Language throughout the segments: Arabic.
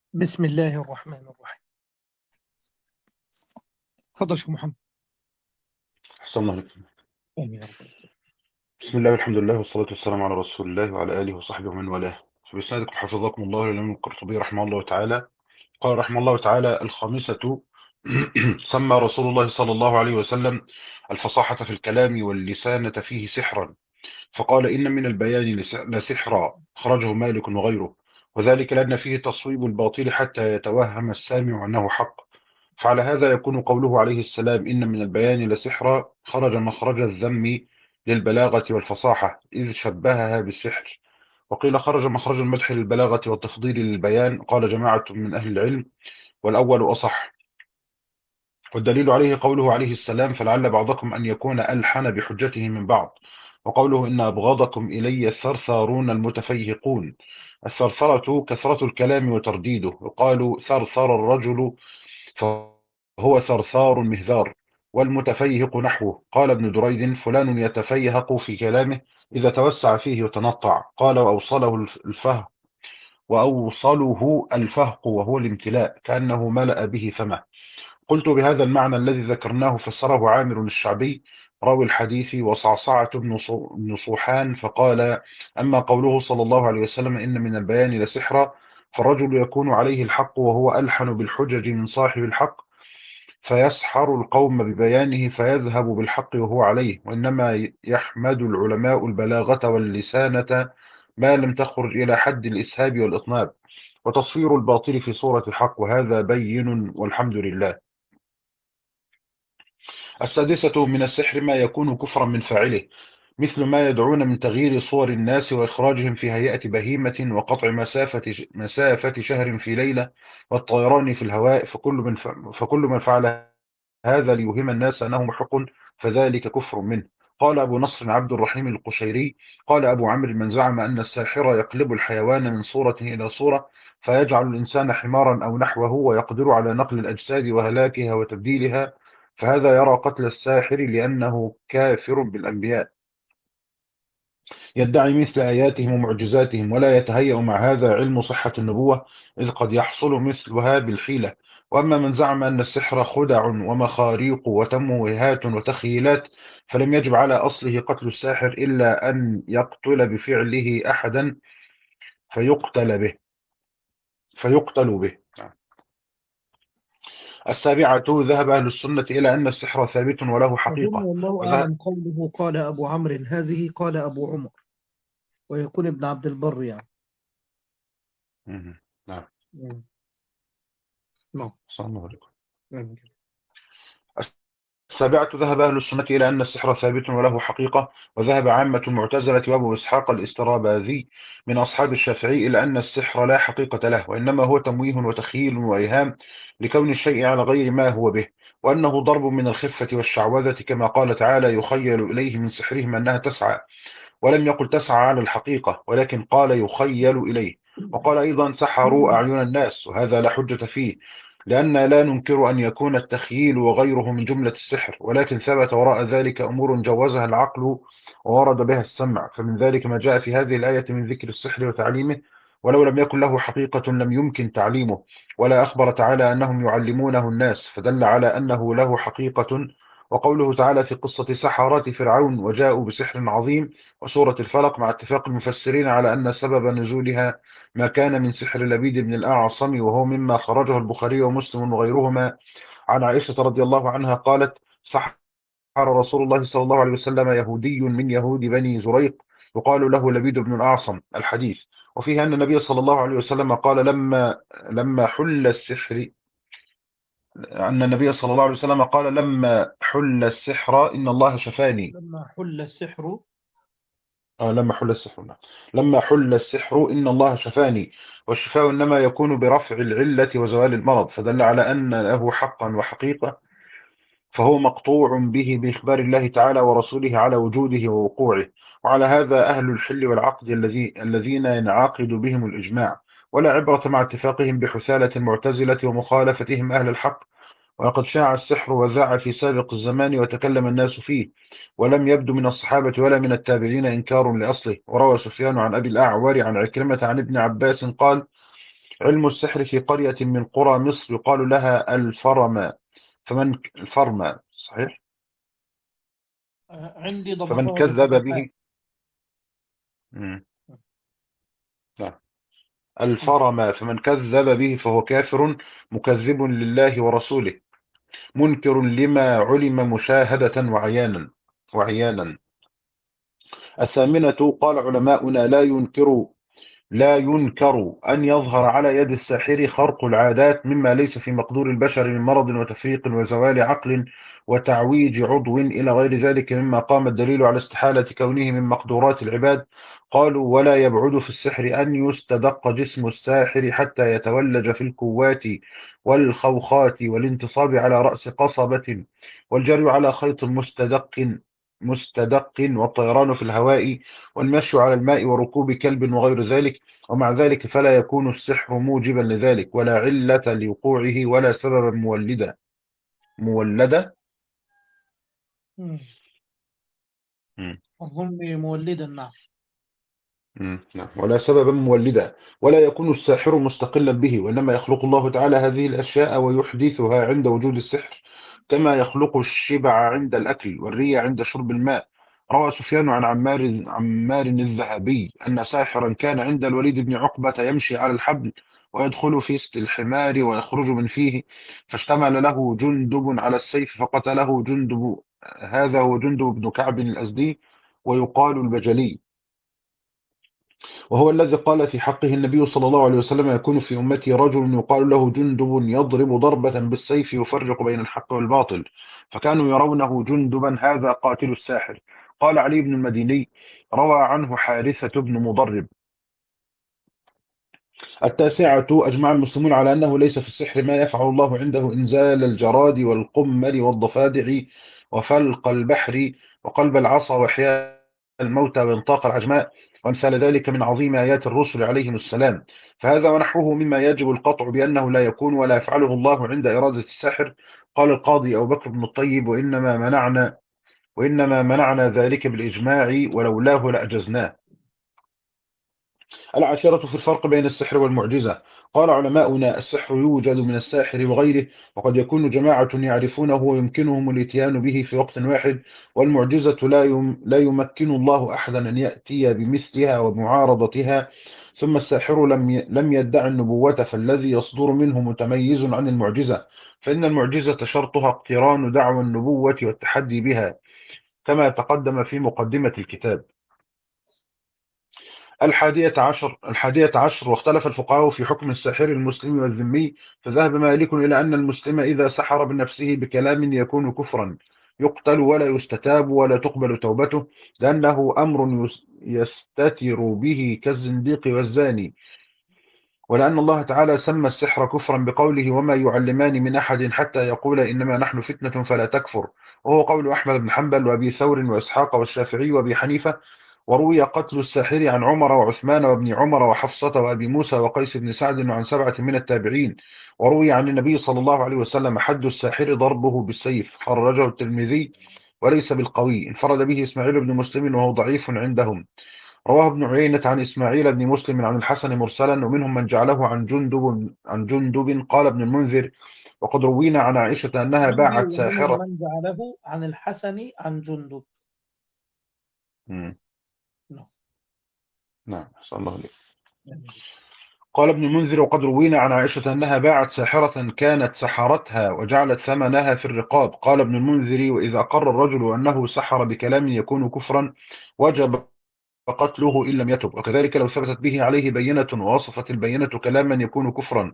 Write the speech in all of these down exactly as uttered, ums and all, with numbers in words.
بسم الله الرحمن الرحيم. تفضل شيخ محمد. أحسن الله عليكم. آمين يا رب. بسم الله والحمد لله والصلاة والسلام على رسول الله وعلى آله وصحبه ومن والاه. فبإسنادكم حفظكم الله الإمام القرطبي رحمه الله تعالى قال رحمه الله تعالى: الخامسة سمى رسول الله صلى الله عليه وسلم الفصاحة في الكلام واللسانة فيه سحرا، فقال: إن من البيان لس- لسحرا، خرجه مالك وغيره، وذلك لأن فيه تصويب الباطل حتى يتوهم السامع أنه حق. فعلى هذا يكون قوله عليه السلام: إن من البيان لسحرا، خرج مخرج الذم للبلاغة والفصاحة، إذ شبهها بالسحر. وقيل خرج مخرج المدح للبلاغة والتفضيل للبيان، قال جماعة من أهل العلم: والأول أصح. والدليل عليه قوله عليه السلام: فلعل بعضكم أن يكون ألحن بحجته من بعض. وقوله: إن أبغضكم إلي الثرثارون المتفيهقون. الثرثرة كثرة الكلام وترديده، يقال ثرثر الرجل فهو ثرثار مهذار. والمتفيهق نحوه. قال ابن دريد: فلان يتفيهق في كلامه إذا توسع فيه وتنطع. قال: وأوصله الفهم وأوصله الفهق وهو الامتلاء، كأنه ملأ به فمه. قلت: بهذا المعنى الذي ذكرناه فسره عامر الشعبي راوي الحديث وصعصعة بن صو- بن صوحان، فقال: أما قوله صلى الله عليه وسلم: إن من البيان لسحرا، فالرجل يكون عليه الحق وهو ألحن بالحجج من صاحب الحق، فيسحر القوم ببيانه فيذهب بالحق وهو عليه. وإنما يحمد العلماء البلاغة واللسانة ما لم تخرج إلى حد الإسهاب والإطناب، وتصوير الباطل في صورة الحق، وهذا بين والحمد لله. السادسة: من السحر ما يكون كفرا من فاعله، مثل ما يدعون من تغيير صور الناس وإخراجهم في هيئة بهيمة، وقطع مسافة مسافة شهر في ليلة، والطيران في الهواء. فكل من ف... فكل من فعل هذا ليوهم الناس أنه محق، فذلك كفر منه. قال أبو نصر عبد الرحيم القشيري: قال أبو عمرو: من زعم أن الساحر يقلب الحيوان من صورة إلى صورة، فيجعل الإنسان حمارا أو نحوه، ويقدر على نقل الأجساد وهلاكها وتبديلها، فهذا يرى قتل الساحر لأنه كافر بالأنبياء، يدعي مثل آياتهم ومعجزاتهم، ولا يتهيأ مع هذا علم صحة النبوة، إذ قد يحصل مثلها بالحيلة. وأما من زعم أن السحر خدع ومخاريق وتمويهات وتخيلات، فلم يجب على أصله قتل الساحر إلا أن يقتل بفعله أحدا فيقتل به فيقتل به السابعة: ذهب أهل السنة إلى أن السحر ثابت وله أظن حقيقة. والله وذهب أعلم قوله قال أبو عمرو هذه قال أبو عمر، ويكون ابن عبد البر يعني. مم. نعم. مم. نعم. صلى الله عليه وسلم. آمين. السابعة: ذهب أهل السنة إلى أن السحر ثابت وله حقيقة. وذهب عامة المعتزلة وأبو إسحاق الاستراباذي من أصحاب الشافعي إلى أن السحر لا حقيقة له، وإنما هو تمويه وتخيل وإيهام لكون الشيء على غير ما هو به، وأنه ضرب من الخفة والشعوذة، كما قال تعالى: يخيل إليه من سحرهم أنها تسعى. ولم يقل تسعى على الحقيقة، ولكن قال يخيل إليه. وقال أيضا: سحروا أعين الناس، وهذا لا حجة فيه، لأن لا ننكر أن يكون التخييل وغيره من جملة السحر، ولكن ثبت وراء ذلك أمور جوزها العقل وورد بها السمع. فمن ذلك ما جاء في هذه الآية من ذكر السحر وتعليمه، ولو لم يكن له حقيقة لم يمكن تعليمه. ولا أخبر تعالى أنهم يعلمونه الناس، فدل على أنه له حقيقة. وقوله تعالى في قصة سحرات فرعون: وجاءوا بسحر عظيم، وسورة الفلق، مع اتفاق المفسرين على أن سبب نزولها ما كان من سحر لبيد بن الأعصم، وهو مما خرجه البخاري ومسلم وغيرهما عن عائشة رضي الله عنها قالت: سحر رسول الله صلى الله عليه وسلم يهودي من يهود بني زريق يقال له لبيد بن الأعصم. الحديث. وفيه أن النبي صلى الله عليه وسلم قال لما لما حل السحر أن النبي صلى الله عليه وسلم قال: لما حل السحر إن الله شفاني. لما حل السحر. آه لما حل السحر نعم. لما حل السحر إن الله شفاني. والشفاء إنما يكون برفع العلة وزوال المرض، فدل على أن له حقا وحقيقة، فهو مقطوع به بإخبار الله تعالى ورسوله على وجوده ووقوعه. وعلى هذا أهل الحل والعقد الذي الذين ينعقد بهم الإجماع، ولا عبرة مع اتفاقهم بحثالة المعتزلة ومخالفتهم أهل الحق. ولقد شاع السحر وذاع في سابق الزمان وتكلم الناس فيه، ولم يبدو من الصحابة ولا من التابعين إنكار لأصله. وروى سفيان عن أبي الأعور عن عكرمة عن ابن عباس قال: علم السحر في قرية من قرى مصر يقال لها الفرما فمن الفرما صحيح آه، عندي فمن ضبطها كذب بفتحات. به. مم. نعم. مم. الفرما فمن كذب به فهو كافر مكذب لله ورسوله منكر لما علم مشاهدة وعيانا وعيانا. الثامنة قال علماؤنا لا ينكر لا ينكر أن يظهر على يد الساحر خرق العادات مما ليس في مقدور البشر من مرض وتفريق وزوال عقل وتعويج عضو إلى غير ذلك مما قام الدليل على استحالة كونه من مقدورات العباد. قالوا ولا يبعد في السحر أن يستدق جسم الساحر حتى يتولج في الكوات والخوخات والانتصاب على رأس قصبة والجري على خيط مستدق مستدق والطيران في الهواء والمشي على الماء وركوب كلب وغير ذلك. ومع ذلك فلا يكون السحر موجبا لذلك ولا علة لوقوعه ولا سببا مولدا مولدا مم. مم. أظن مولدا، نعم. مم. نعم ولا سببا مولدا ولا يكون الساحر مستقلا به وإنما يخلق الله تعالى هذه الأشياء ويحدثها عند وجود السحر كما يخلق الشبع عند الأكل والري عند شرب الماء. روى سفيان عن عمار عمار الذهبي أن ساحرا كان عند الوليد بن عقبة يمشي على الحبل ويدخل في سط الحمار ويخرج من فيه فاشتمل له جندب على السيف فقتله جندب. هذا هو جندب بن كعب الأزدي ويقال البجلي وهو الذي قال في حقه النبي صلى الله عليه وسلم يكون في أمتي رجل يقال له جندب يضرب ضربة بالسيف يفرق بين الحق والباطل فكانوا يرونه جندبا هذا قاتل الساحر. قال علي بن المديني روى عنه حارثة بن مضرب. التاسعة أجمع المسلمون على أنه ليس في السحر ما يفعل الله عنده إنزال الجراد والقمل والضفادع وفلق البحر وقلب العصا وإحياء الموتى وإنطاق العجماء وأمثال ذلك من عظيم آيات الرسل عليهم السلام. فهذا ونحوه مما يجب القطع بأنه لا يكون ولا يفعله الله عند إرادة الساحر. قال القاضي أبو بكر بن الطيب وإنما منعنا وإنما منعنا ذلك بالإجماع ولولاه لأجزناه. العاشرة في الفرق بين السحر والمعجزة. قال علماؤنا السحر يوجد من الساحر وغيره وقد يكون جماعة يعرفونه ويمكنهم الاتيان به في وقت واحد والمعجزة لا يم لا يمكن الله أحدا أن يأتي بمثلها ومعارضتها. ثم الساحر لم ي... لم يدع النبوة فالذي يصدر منه متميز عن المعجزة فإن المعجزة شرطها اقتران دعوى النبوة والتحدي بها كما تقدم في مقدمة الكتاب. الحادية عشر الحادية عشر واختلف الفقهاء في حكم الساحر المسلم والذمي فذهب مالك إلى أن المسلم إذا سحر بنفسه بكلام يكون كفرا يقتل ولا يستتاب ولا تقبل توبته لأنه أمر يس- يستتر به كالزنديق والزاني ولأن الله تعالى سمى السحر كفرا بقوله وما يعلمان من أحد حتى يقول إنما نحن فتنة فلا تكفر وهو قول أحمد بن حنبل وأبي ثور وإسحاق والشافعي وأبي حنيفة. وروي قتل الساحر عن عمر وعثمان وابن عمر وحفصة وأبي موسى وقيس بن سعد وعن سبعة من التابعين. وروي عن النبي صلى الله عليه وسلم حد الساحر ضربه بالسيف خرجه الترمذي وليس بالقوي انفرد به إسماعيل بن مسلم وهو ضعيف عندهم. رواه ابن عيينة عن إسماعيل بن مسلم عن الحسن مرسلا ومنهم من جعله عن جندب عن جندب قال ابن المنذر وقد روينا عن عائشة أنها عندي باعت ومنهم ساحرة. من جعله عن الحسن عن جندب. مم. نعم. نعم أحسن الله عليك. قال ابن المنذر وقد روينا عن عائشة أنها باعت ساحرة كانت سحرتها وجعلت ثمنها في الرقاب. قال ابن المنذر وإذا أقر الرجل أنه سحر بكلام يكون كفرا وجب قتله إن لم يتب وكذلك لو ثبتت به عليه بينة ووصفت البينة كلاما يكون كفرا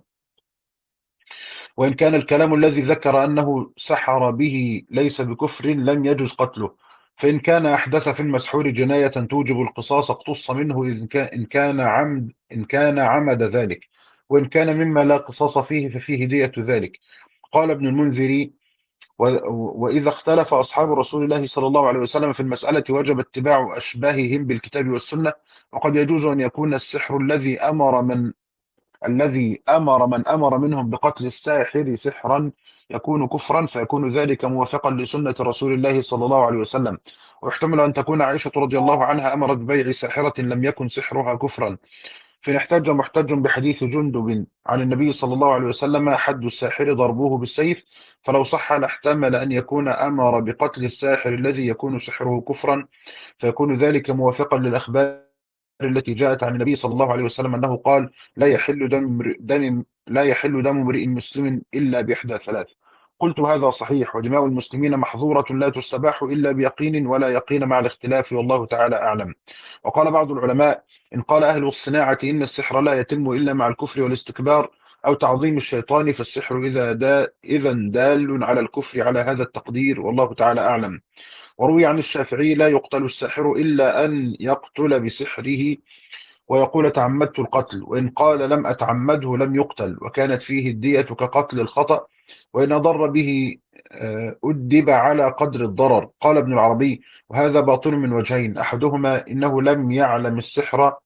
وإن كان الكلام الذي ذكر أنه سحر به ليس بكفر لم يجز قتله. فإن كان أحدث في المسحور جناية توجب القصاص اقتص منه إن كان إن كان عمد إن كان عمد ذلك وإن كان مما لا قصاص فيه ففيه دية ذلك. قال ابن المنذر و- وإذا اختلف أصحاب رسول الله صلى الله عليه وسلم في المسألة وجب اتباع أشباههم بالكتاب والسنة وقد يجوز أن يكون السحر الذي أمر من الذي أمر من أمر منهم بقتل الساحر سحرا يكون كفرا فيكون ذلك موافقا لسنة رسول الله صلى الله عليه وسلم. ويحتمل أن تكون عائشة رضي الله عنها أمرت ببيع ساحرة لم يكن سحرها كفرا فإن احتج محتج بحديث جندب عن النبي صلى الله عليه وسلم حد الساحر ضربوه بالسيف، فلو صح لاحتمل أن يكون أمر بقتل الساحر الذي يكون سحره كفرا، فيكون ذلك موافقا للأخبار التي جاءت عن النبي صلى الله عليه وسلم أنه قال: لا يحل دم امرئ- دم لا يحل دم امرئ مسلم إلا بإحدى ثلاث. قلت: هذا صحيح، ودماء المسلمين محظورة لا تستباح إلا بيقين، ولا يقين مع الاختلاف، والله تعالى أعلم. وقال بعض العلماء: إن قال أهل الصناعة إن السحر لا يتم إلا مع الكفر والاستكبار أو تعظيم الشيطان، فالسحر إذا دا إذا دال على الكفر على هذا التقدير، والله تعالى أعلم. وروي عن الشافعي: لا يقتل الساحر إلا أن يقتل بسحره ويقول تعمدت القتل، وإن قال لم أتعمده لم يقتل، وكانت فيه الدية كقتل الخطأ، وإن ضر به آه، أدب على قدر الضرر. قال ابن العربي: وهذا باطل من وجهين: أحدهما إنه لم يعلم السحر،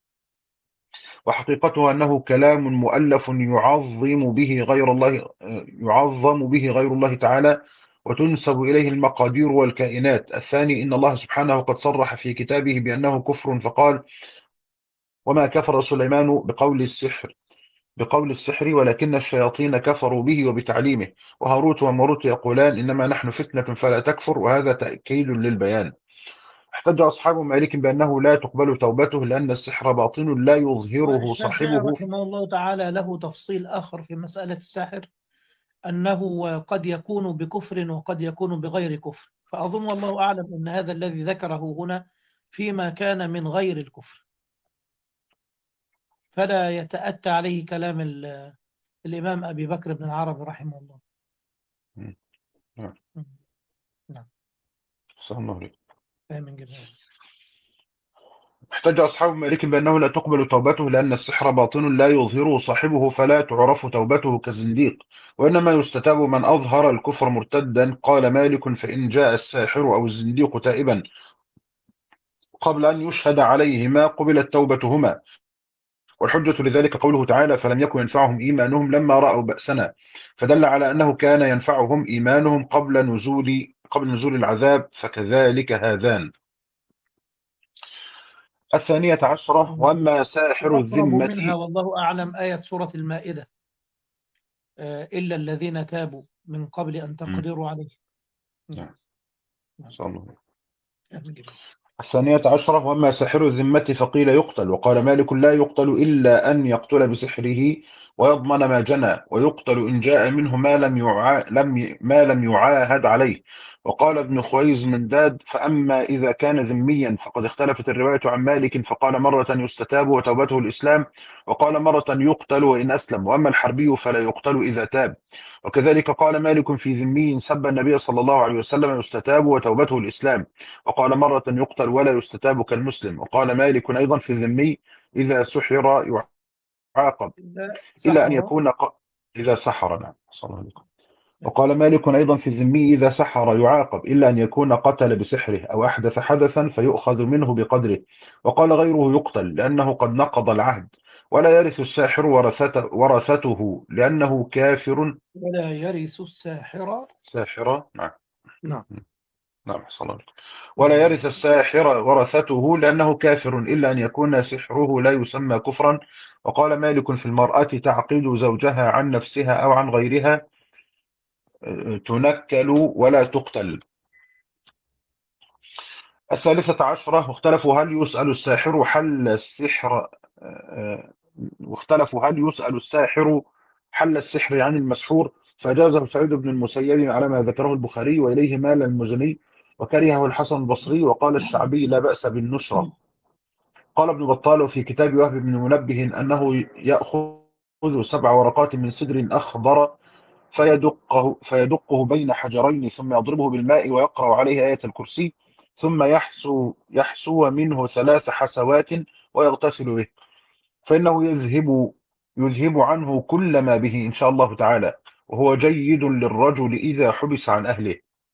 وحقيقته أنه كلام مؤلف يعظم به غير الله يعظم به غير الله تعالى، وتنسب إليه المقادير والكائنات. الثاني: إن الله سبحانه قد صرح في كتابه بأنه كفر، فقال: وما كفر سليمان بقول السحر بقول السحر ولكن الشياطين كفروا به وبتعليمه، وهاروت وماروت يقولان إنما نحن فتنة فلا تكفر، وهذا تأكيد للبيان. احتج أصحاب مالك بأنه لا تقبل توبته لأن السحر باطن لا يظهره والشافعي صاحبه. رحمه الله تعالى له تفصيل آخر في مسألة الساحر، أنه قد يكون بكفر وقد يكون بغير كفر، فأظن والله أعلم أن هذا الذي ذكره هنا فيما كان من غير الكفر، فلا يتأتى عليه كلام ال- الإمام أبي بكر بن العربي رحمه الله. مم. نعم. نعم. صلى الله عليه. فاهم جميعا. احتج أصحاب مالك بأنه لا تقبل توبته لأن السحر باطن لا يظهره صاحبه، فلا تعرف توبته كالزنديق، وإنما يستتاب من أظهر الكفر مرتدا. قال مالك: فإن جاء الساحر أو الزنديق تائبا قبل أن يشهد عليهما قبلت توبتهما. والحجة لذلك قوله تعالى: فلم يكن ينفعهم إيمانهم لما رأوا بأسنا، فدل على أنه كان ينفعهم إيمانهم قبل نزول قبل نزول العذاب، فكذلك هذان. الثانية عشرة: وأما ساحر وأقرب الذمة. منها والله أعلم آية سورة المائدة، آه، إلا الذين تابوا من قبل أن مم. تقدروا عليه. نعم. نعم. نعم. صلى الله عليه وسلم. فاهم جميعا. الثانية عشرة: وأما ساحر الذمة فقيل يقتل، وقال مالك: لا يقتل إلا أن يقتل بسحره ويضمن ما جنى، ويقتل إن جاء منه ما لم يعا... لم ي... ما لم يعاهد عليه. وقال ابن خويز من داد: فأما إذا كان ذميا فقد اختلفت الرواية عن مالك، فقال مرة يستتاب وتوبته الإسلام، وقال مرة يقتل وإن أسلم، وأما الحربي فلا يقتل إذا تاب. وكذلك قال مالك في ذمي سب النبي صلى الله عليه وسلم: يستتاب وتوبته الإسلام، وقال مرة يقتل ولا يستتاب كالمسلم. وقال مالك أيضا في الذمي: إذا سحر يعاقب إذا إلا أن سحر. يكون ق... إذا سحر. نعم. صلى الله عليه وسلم. وقال مالك أيضا في الذمي: إذا سحر يعاقب إلا أن يكون قتل بسحره أو أحدث حدثا فيؤخذ منه بقدره. وقال غيره: يقتل لأنه قد نقض العهد، ولا يرث الساحر ورثته, ورثته لأنه كافر. ولا يرث الساحر. ساحرة. نعم. نعم. نعم. صلى الله عليه وسلم. ولا نعم. يرث الساحر ورثته لأنه كافر إلا أن يكون سحره لا يسمى كفرا. وقال مالك في المرأة تعقد زوجها عن نفسها أو عن غيرها تنكل ولا تقتل. الثالثة عشرة: واختلفوا هل يسأل الساحر حل السحر آه، واختلفوا هل يسأل الساحر حل السحر عن المسحور، فأجازه سعيد بن المسيب على ما ذكره البخاري، وإليه مال المزني، وكرهه الحسن البصري، وقال الشعبي: لا بأس بالنشرة. قال ابن بطال في كتاب وهب بن منبه أنه يأخذ سبع ورقات من سدر أخضر فيدقه, فيدقه بين حجرين، ثم يضربه بالماء ويقرأ عليه آية الكرسي، ثم يحسو, يحسو منه ثلاث حسوات ويغتسل به، فإنه يذهب, يذهب عنه كل ما به إن شاء الله تعالى، وهو جيد للرجل إذا حبس عن أهله.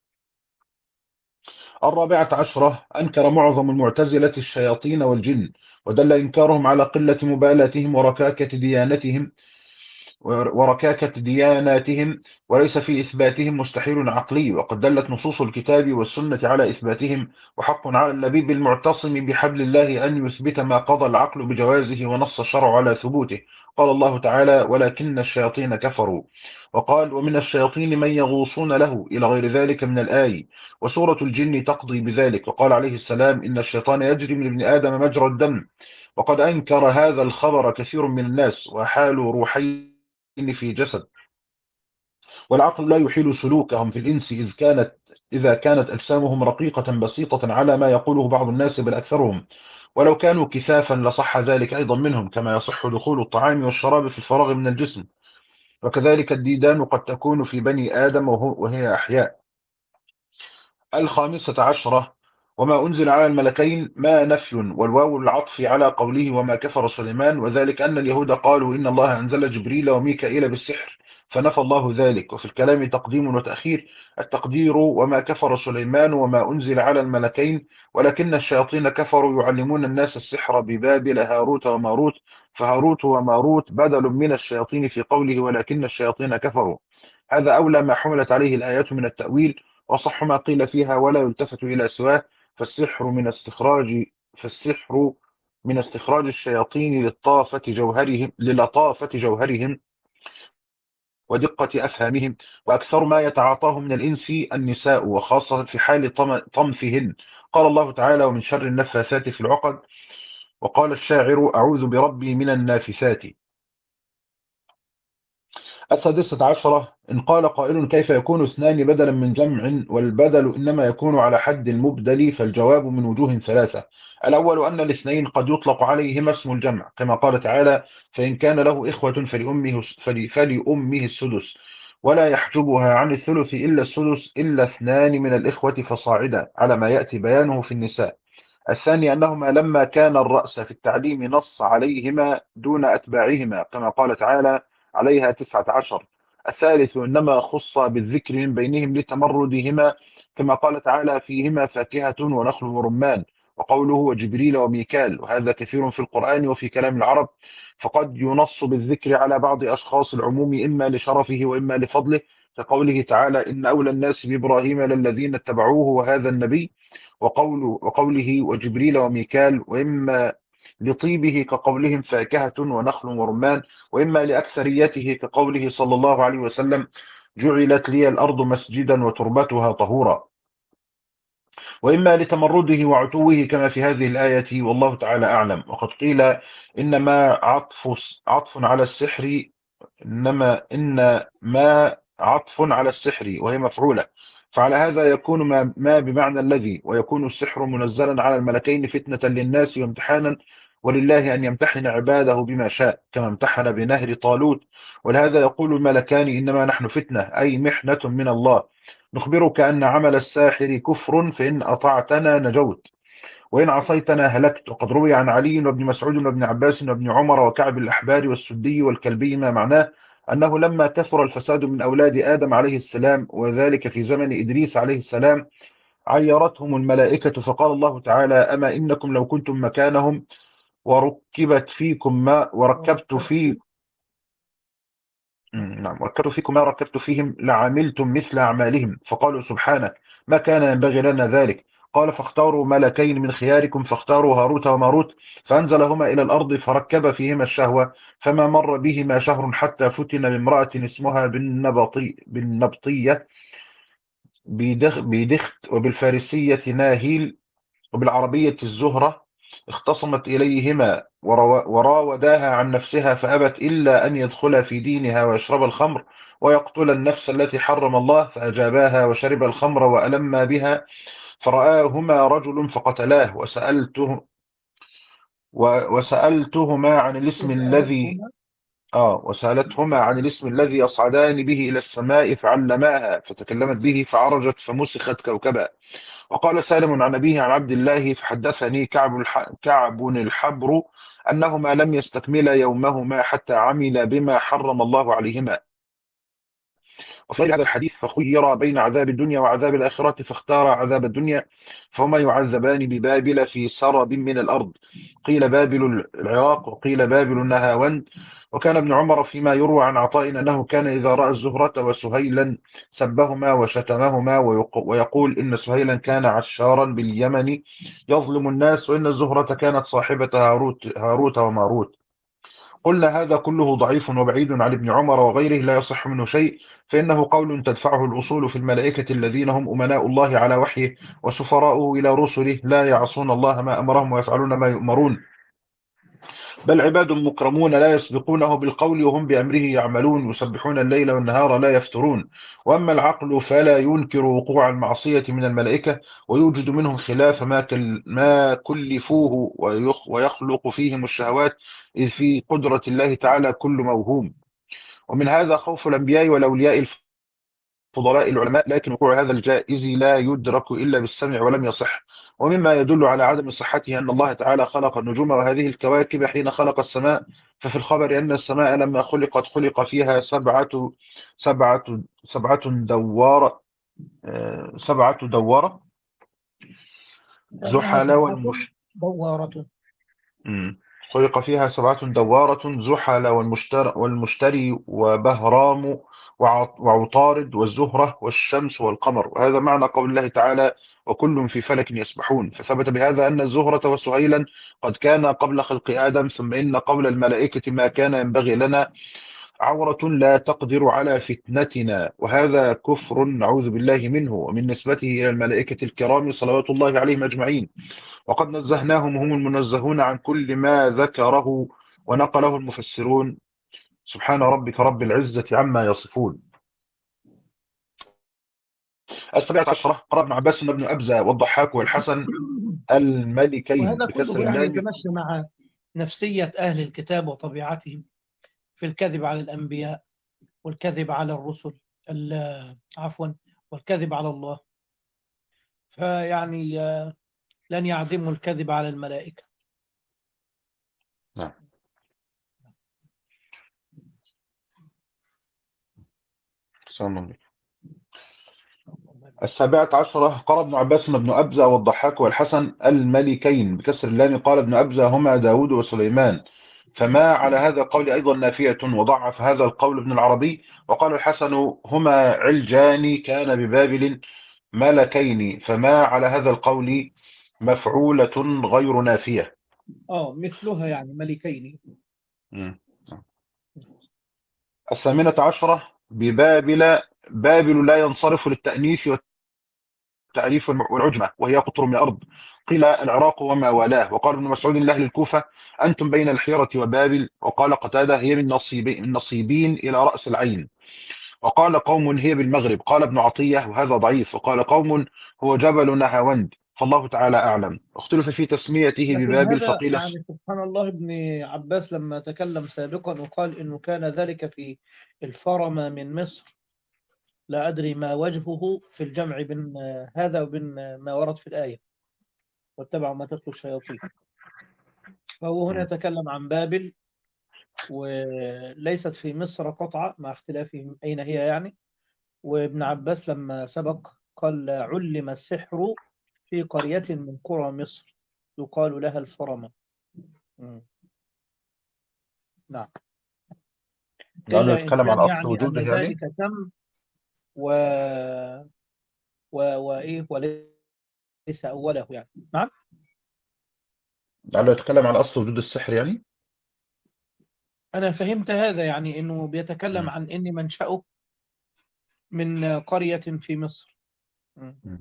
الرابعة عشرة: أنكر معظم المعتزلة الشياطين والجن، ودل إنكارهم على قلة مبالاتهم وركاكة ديانتهم وركاكة دياناتهم، وليس في إثباتهم مستحيل عقلي، وقد دلت نصوص الكتاب والسنة على إثباتهم، وحق على اللبيب المعتصم بحبل الله أن يثبت ما قضى العقل بجوازه ونص الشرع على ثبوته. قال الله تعالى: ولكن الشياطين كفروا. وقال: ومن الشياطين من يغوصون له، إلى غير ذلك من الآي. وسورة الجن تقضي بذلك. وقال عليه السلام: إن الشيطان يجري من ابن آدم مجرى الدم. وقد أنكر هذا الخبر كثير من الناس، وحالوا روحين في جسد، والعقل لا يحيل سلوكهم في الإنس إذ كانت إذا كانت أجسامهم رقيقة بسيطة على ما يقوله بعض الناس بل أكثرهم. ولو كانوا كثافا لصح ذلك أيضا منهم، كما يصح دخول الطعام والشراب في الفراغ من الجسم. وكذلك الديدان قد تكون في بني آدم وهي أحياء. الخامسة عشرة: وما أنزل على الملكين ما نفي، والواو العطف على قوله وما كفر سليمان، وذلك أن اليهود قالوا إن الله أنزل جبريل وميكائيل بالسحر، فنفى الله ذلك. وفي الكلام تقديم وتأخير. التقدير: وما كفر سليمان وما أنزل على الملكين، ولكن الشياطين كفروا يعلمون الناس السحر ببابل هاروت وماروت، فهاروت وماروت بدل من الشياطين في قوله ولكن الشياطين كفروا. هذا أولى ما حملت عليه الآيات من التأويل، وصح ما قيل فيها ولا يلتفت إلى سواه. فالسحر من استخراج فالسحر من استخراج الشياطين للطافة جوهرهم للطافة جوهرهم ودقة أفهامهم، وأكثر ما يتعاطاه من الإنس النساء، وخاصة في حال طم- طمثهن. قال الله تعالى: ومن شر النفاثات في العقد. وقال الشاعر: أعوذ بربي من النافثات. السادسة عشرة: إن قال قائل كيف يكون اثنان بدلا من جمع، والبدل إنما يكون على حد المبدل، فالجواب من وجوه ثلاثة. الأول أن الاثنين قد يطلق عليهما اسم الجمع، كما قال تعالى: فإن كان له إخوة فلأمه, فل- فلأمه السدس، ولا يحجبها عن الثلث إلا السدس إلا اثنان من الإخوة فصاعدا، على ما يأتي بيانه في النساء. الثاني أنهما لما كان الرأس في التعليم نص عليهما دون أتباعهما، كما قال تعالى: عليها تسعة عشر. الثالث إنما خص بالذكر من بينهم لتمردهما، كما قال تعالى: فيهما فاكهة ونخل ورمان. وقوله وجبريل وميكال، وهذا كثير في القرآن وفي كلام العرب، فقد ينص بالذكر على بعض أشخاص العموم إما لشرفه وإما لفضله، كقوله تعالى: إن أولى الناس بإبراهيم للذين اتبعوه وهذا النبي. وقوله, وقوله وجبريل وميكال، وإما لطيبه كقولهم فاكهة ونخل ورمان، وإما لأكثريته كقوله صلى الله عليه وسلم: جعلت لي الأرض مسجدا وتربتها طهورا. وإما لتمرده وعتوه كما في هذه الآية، والله تعالى أعلم. وقد قيل إنما عطف عطف على السحر إنما إن ما عطف على السحر وهي مفعولة، فعلى هذا يكون ما, ما بمعنى الذي، ويكون السحر منزلا على الملكين فتنة للناس وامتحانا، ولله أن يمتحن عباده بما شاء، كما امتحن بنهر طالوت. ولهذا يقول الملكان: إنما نحن فتنة، أي محنة من الله، نخبرك أن عمل الساحر كفر، فإن أطعتنا نجوت وإن عصيتنا هلكت. وقد روي عن علي وابن مسعود وابن عباس وابن عمر وكعب الأحبار والسدي والكلبي ما معناه أنه لما كثر الفساد من أولاد آدم عليه السلام، وذلك في زمن إدريس عليه السلام، عيرتهم الملائكة، فقال الله تعالى: أما إنكم لو كنتم مكانهم وركبت فيكم ما وركبت في مم، نعم وكرت فيكم ما ركبت فيهم لعملتم مثل أعمالهم. فقالوا: سبحانك، ما كان ينبغي لنا ذلك. قال: فاختاروا ملكين من خياركم، فاختاروا هاروت وماروت، فأنزلهما إلى الأرض فركب فيهما الشهوة، فما مر بهما شهر حتى فتن بامرأة اسمها بالنبطي بالنبطية بيدخ بيدخت، وبالفارسية ناهيل، وبالعربية الزهرة. اختصمت إليهما وروا- وراوداها عن نفسها، فأبت إلا أن يدخل في دينها ويشرب الخمر ويقتل النفس التي حرم الله، فأجاباها وشرب الخمر وألما بها، فرآهما رجل فقتلاه. وسألته و- وسألتهما عن الاسم الذي وسألتهما آه وسألتهما عن الاسم الذي يصعدان به إلى السماء، فعلماها، فتكلمت به فعرجت فمسخت كوكبا. وقال سالم عن أبيه عن عبد الله: فحدثني كعب الح... كعب الحبر أنهما لم يستكملا يومهما حتى عمل بما حرم الله عليهما. وفي غير هذا الحديث فخير بين عذاب الدنيا وعذاب الآخرة فاختار عذاب الدنيا، فهما يعذبان ببابل في سرب من الأرض، قيل بابل العراق وقيل بابل النهاوند. وكان ابن عمر فيما يروى عن عطاء أنه كان إذا رأى الزهرة وسهيلا سبهما وشتمهما، ويق- ويقول إن سهيلا كان عشارا باليمن يظلم الناس، وإن الزهرة كانت صاحبة هاروت, هاروت وماروت. قلنا هذا كله ضعيف وبعيد عن ابن عمر وغيره، لا يصح منه شيء، فإنه قول تدفعه الأصول في الملائكة الذين هم أمناء الله على وحيه وسفراؤه إلى رسله، لا يعصون الله ما أمرهم ويفعلون ما يؤمرون، بل عباد مكرمون لا يسبقونه بالقول وهم بأمره يعملون، يسبحون الليل والنهار لا يفترون. وأما العقل فلا ينكر وقوع المعصية من الملائكة، ويوجد منهم خلاف ما, كل ما كلفوه ويخ ويخلق فيهم الشهوات، إذ في قدرة الله تعالى كل موهوم. ومن هذا خوف الأنبياء والأولياء فضلاء العلماء، لكن وقوع هذا الجائز لا يدرك إلا بالسمع ولم يصح. ومما يدل على عدم صحته أن الله تعالى خلق النجوم وهذه الكواكب حين خلق السماء، ففي الخبر أن السماء لما خلقت خلق فيها سبعة سبعة سبعة دوار آه، سبعة دوار كأنها زحل سبعة والمش دوارة. مم. خلق فيها سبعة دوارة زحل والمشتر والمشتري وبهرام وع- وعطارد والزهرة والشمس والقمر. وهذا معنى قول الله تعالى وكل في فلك يسبحون، فثبت بهذا أن الزهرة وسهيلا قد كان قبل خلق آدم. ثم إن قول الملائكة ما كان ينبغي لنا عورة لا تقدر على فتنتنا، وهذا كفر نعوذ بالله منه، ومن نسبته إلى الملائكة الكرام صلوات الله عليهم أجمعين. وقد نزهناهم هم المنزهون عن كل ما ذكره ونقله المفسرون. سبحان ربك رب العزة عما يصفون. السابعة عشرة قرأ ابن عباس وابن أبزة والضحاك والحسن الملكين وهذا بكسر كله يعني اللام. يتمشى مع نفسية أهل الكتاب وطبيعتهم في الكذب على الأنبياء والكذب على الرسل، ال- عفوا، والكذب على الله. فيعني آه، لن يعدموا الكذب على الملائكة. نعم. سلام عليكم. السابعة عشرة قال ابن عباس وابن أبزة والضحاك والحسن الملكين بكسر اللام. قال ابن أبزة هما داود وسليمان، فما على هذا القول أيضا نافية، وضعف هذا القول ابن العربي. وقال الحسن هما علجان كان ببابل ملكين، فما على هذا القول مفعولة غير نافية. اه مثلها يعني ملكين. مم. الثامنة عشرة ببابل، بابل لا ينصرف للتأنيث والتعريف والعجمة، وهي قطر من الأرض، قيل العراق وما والاه. وقال ابن مسعود لأهل الكوفة أنتم بين الحيرة وبابل. وقال قتادة هي من نصيبين, من نصيبين إلى رأس العين. وقال قوم هي بالمغرب. قال ابن عطية وهذا ضعيف. وقال قوم هو جبل نهاوند، فالله تعالى أعلم. اختلف في تسميته لكن ببابل هذا فقيل يعني سبحان الله، ابن عباس لما تكلم سابقا وقال إنه كان ذلك في الفرما من مصر، لا أدري ما وجهه في الجمع بين هذا وبين ما ورد في الآية واتبعوا ما تتلو الشياطين. فهو هنا يتكلم عن بابل، وليست في مصر قطعة مع اختلافهم أين هي يعني. وابن عباس لما سبق قال علم السحر في قرية من قرى مصر يقال لها الفرمة. مم. نعم. لأنه إلا إن يتكلم عن كان أصل يعني وجوده أن ذلك يعني. تم و... و... وإيه وليس أوله يعني. نعم. لأنه يتكلم عن أصل وجود السحر يعني. أنا فهمت هذا، يعني إنه بيتكلم مم. عن إن منشأه من قرية في مصر. مم. مم.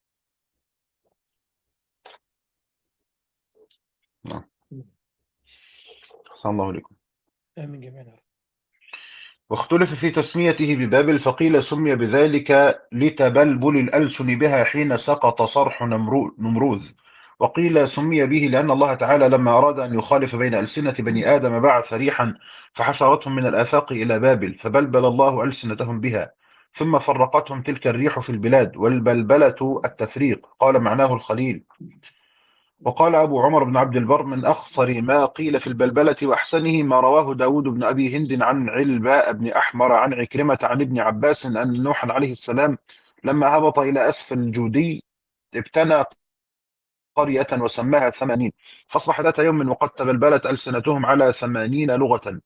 نعم. صلى الله عليكم. آمين جميعا. واختلف في تسميته ببابل، فقيل سمي بذلك لتبلبل الألسن بها حين سقط صرح نمرو- نمروذ، وقيل سمي به لأن الله تعالى لما أراد أن يخالف بين ألسنة بني آدم بعث ريحا فحشرتهم من الآفاق إلى بابل، فبلبل الله ألسنتهم بها، ثم فرقتهم تلك الريح في البلاد. والبلبلة التفريق، قال معناه الخليل. وقال أبو عمر بن عبد البر: من أخصر ما قيل في البلبلة وأحسنه ما رواه داود بن أبي هند عن علباء بن أحمر عن عكرمة عن ابن عباس أن نوحا عليه السلام لما هبط إلى أسفل الجودي ابتنى قرية وسماها ثمانين، فأصبح ذات يوم وقد تبلبلت ألسنتهم على ثمانين لغة،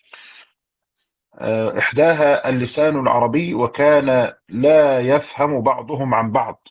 آه، إحداها اللسان العربي، وكان لا يفهم بعضهم عن بعض.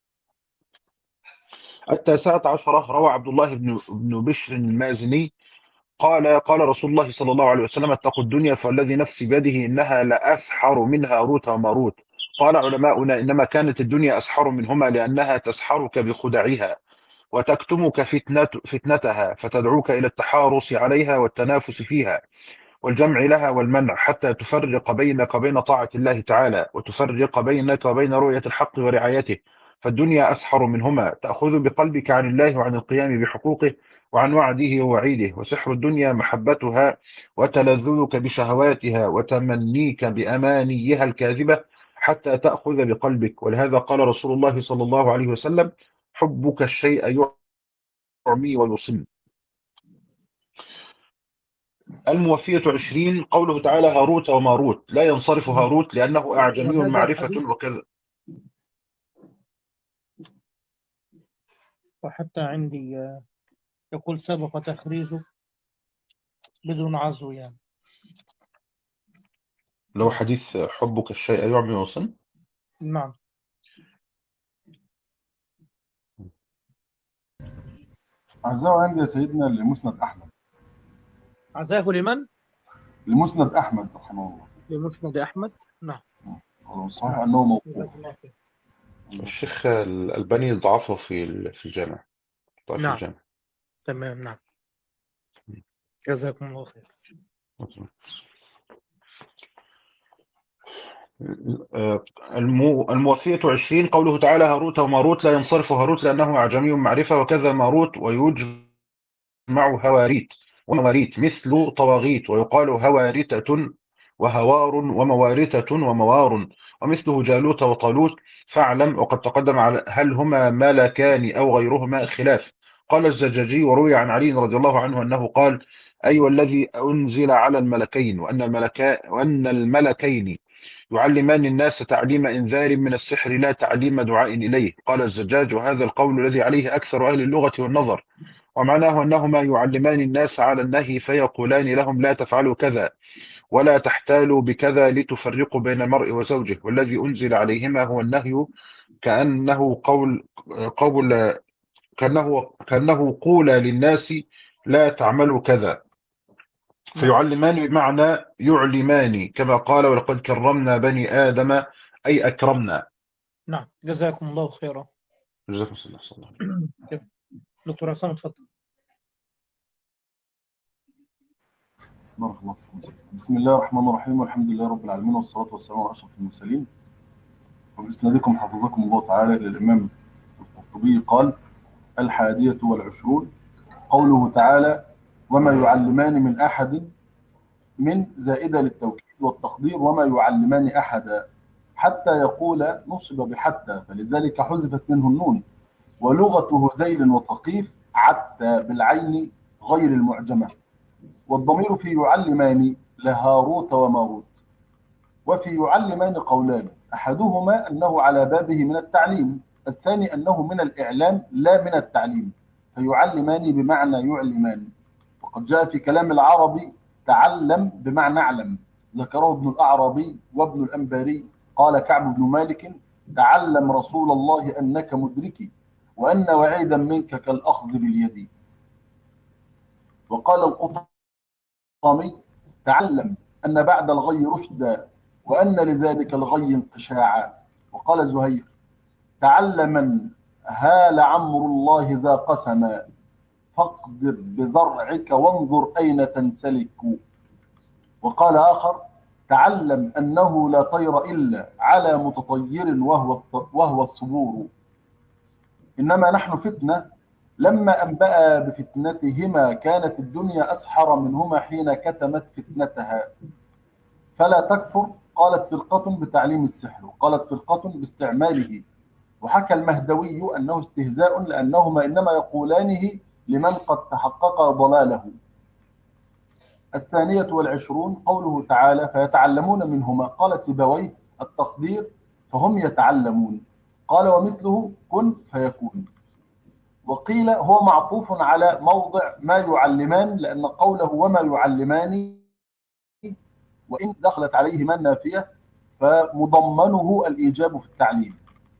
التاسعة عشرة روى عبد الله بن بن بشر المازني قال: قال رسول الله صلى الله عليه وسلم: اتقوا الدنيا فالذي نفسي بيده إنها لأسحر من هاروت وماروت. قال علماؤنا: إنما كانت الدنيا أسحر منهما لأنها تسحرك بخدعها وتكتمك فتنة فتنتها، فتدعوك إلى التحارص عليها والتنافس فيها والجمع لها والمنع، حتى تفرق بينك وبين طاعة الله تعالى، وتفرق بينك وبين رؤية الحق ورعايته. فالدنيا أسحر منهما، تأخذ بقلبك عن الله وعن القيام بحقوقه وعن وعده ووعيده. وسحر الدنيا محبتها وتلذذك بشهواتها وتمنيك بأمانيها الكاذبة حتى تأخذ بقلبك. ولهذا قال رسول الله صلى الله عليه وسلم: حبك الشيء يعمي ويصم. الموفية عشرين قوله تعالى: هاروت وماروت. لا ينصرف هاروت لأنه أعجمي وهذا معرفة الحديث وكذا. وحتى عندي آه، يقول سبق تخريجه بدون عزو يعني. لو حديث حبك الشيء يعمي ويصم. نعم. عزاه عندي يا سيدنا لمسند أحمد. عزاه لمن؟ لمسند أحمد رحمه الله. لمسند أحمد. نعم. صحيح نعم. أنه موقوف. جزاك الله خير. الشيخ الألباني ضعفه في في الجامع، ضعف نعم. الجامع. تمام. نعم. جزاكم الله خير. المو- الموفية عشرين قوله تعالى: هاروت وماروت. لا ينصرف هاروت لأنه أعجمي معرفة وكذا ماروت، ويجمع هواريت ومواريت مثل طواغيت، ويقال هوارتة وهوار وموارتة وموار، ومثله جالوت وطالوت. فاعلم. وقد تقدم على هل هما ملكان أو غيرهما خلاف. قال الزجاجي: وروي عن علي رضي الله عنه أنه قال: أي والذي أنزل على الملكين، وأن الملكا وأن الملكين يعلمان الناس تعليم إنذار من السحر لا تعليم دعاء إليه. قال الزجاج: وهذا القول الذي عليه أكثر أهل اللغة والنظر، ومعناه أنهما يعلمان الناس على النهي، فيقولان لهم: لا تفعلوا كذا ولا تحتالوا بكذا لتفرقوا بين المرء وزوجه، والذي أنزل عليهما هو النهي، كأنه قول قول كأنه كأنه قول للناس: لا تعملوا كذا. نعم. فيعلمان بمعنى يعلمان، كما قال: ولقد كرمنا بني آدم، أي أكرمنا. نعم. جزاكم الله خيرا. جزاكم الله خيرا. دكتور عصام اتفضل. بارك الله فيكم. بسم الله الرحمن الرحيم، والحمد لله رب العالمين، والصلاة والسلام على أشرف المرسلين. وبإسنادكم حفظكم الله تعالى إلى الإمام القرطبي قال: الحادية والعشرون قوله تعالى: وما يعلمان من أحد، من زائدة للتوكيد والتقدير، وما يعلمان أحدا، حتى يقول نصب بحتى، فلذلك حذفت منه النون. ولغته ذيل وثقيف عتى بالعين غير المعجمة. والضمير في يعلمان لهاروت وماروت. وفي يعلمان قولان: أحدهما أنه على بابه من التعليم، الثاني أنه من الإعلام لا من التعليم، فيعلمان بمعنى يعلمان. وقد جاء في كلام العربي تعلم بمعنى اعلم، ذكره ابن الأعرابي وابن الأنباري. قال كعب بن مالك: تعلم رسول الله أنك مدركي، وأن وعيدا منك كالأخذ باليد. وقال القطامي: تعلم أن بعد الغي رشدا، وأن لذلك الغي انقشاعا. وقال زهير: تعلما هال عمرو الله ذا قسما، فاقدر بذرعك وانظر أين تنسلك. وقال آخر: تعلم أنه لا طير إلا على متطير وهو وهو الصبور. إنما نحن فتنة، لما أنبأ بفتنتهما كانت الدنيا أسحر منهما حين كتمت فتنتها. فلا تكفر. قالت فرقة بتعليم السحر، وقالت فرقة باستعماله. وحكى المهدوي أنه استهزاء لأنهما إنما يقولانه لمن قد تحقق ضلاله. الثانية والعشرون قوله تعالى فيتعلمون منهما. قال سيبويه التقدير فهم يتعلمون. قال ومثله كن فيكون. وقيل هو معطوف على موضع ما يعلمان، لأن قوله وما يعلمان وإن دخلت عليهما النافية فمضمنه الإيجاب في التعليم.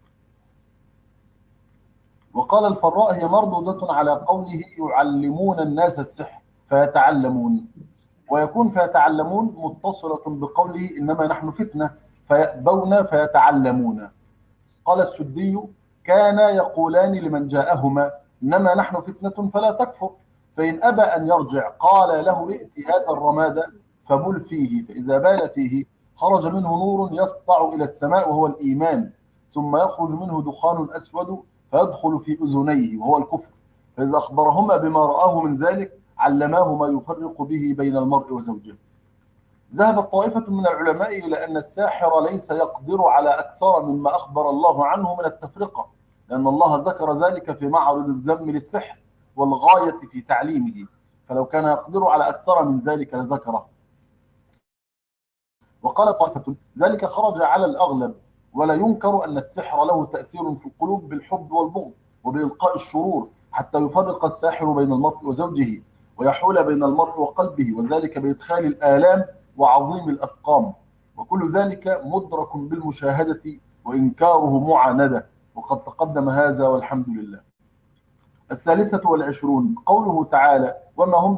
وقال الفراء هي مردودة على قوله يعلمون الناس السحر فيتعلمون، ويكون فيتعلمون متصلة بقوله إنما نحن فتنة فيأبون فيتعلمون. قال السدي كان يقولان لمن جاءهما إنما نحن فتنة فلا تكفر، فإن أبى أن يرجع قال له ائت هذا الرماد فبل فيه، فإذا بال فيه خرج منه نور يسطع إلى السماء وهو الإيمان، ثم يخرج منه دخان أسود فيدخل في أذنيه وهو الكفر، فإذا أخبرهما بما رآه من ذلك علماه ما يفرق به بين المرء وزوجه. ذهبت طائفة من العلماء إلى أن الساحر ليس يقدر على أكثر مما أخبر الله عنه من التفرقة، لأن الله ذكر ذلك في معرض الذم للسحر والغاية في تعليمه، فلو كان يقدر على أكثر من ذلك لذكره. وقال طائفة ذلك خرج على الأغلب، ولا ينكر أن السحر له تأثير في القلوب بالحب والبغض وبإلقاء الشرور، حتى يفرق الساحر بين المرء وزوجه ويحول بين المرء وقلبه، وذلك بإدخال الآلام وعظيم الأسقام، وكل ذلك مدرك بالمشاهدة وإنكاره معاندة، وقد تقدم هذا والحمد لله. الثالثة والعشرون قوله تعالى وما هم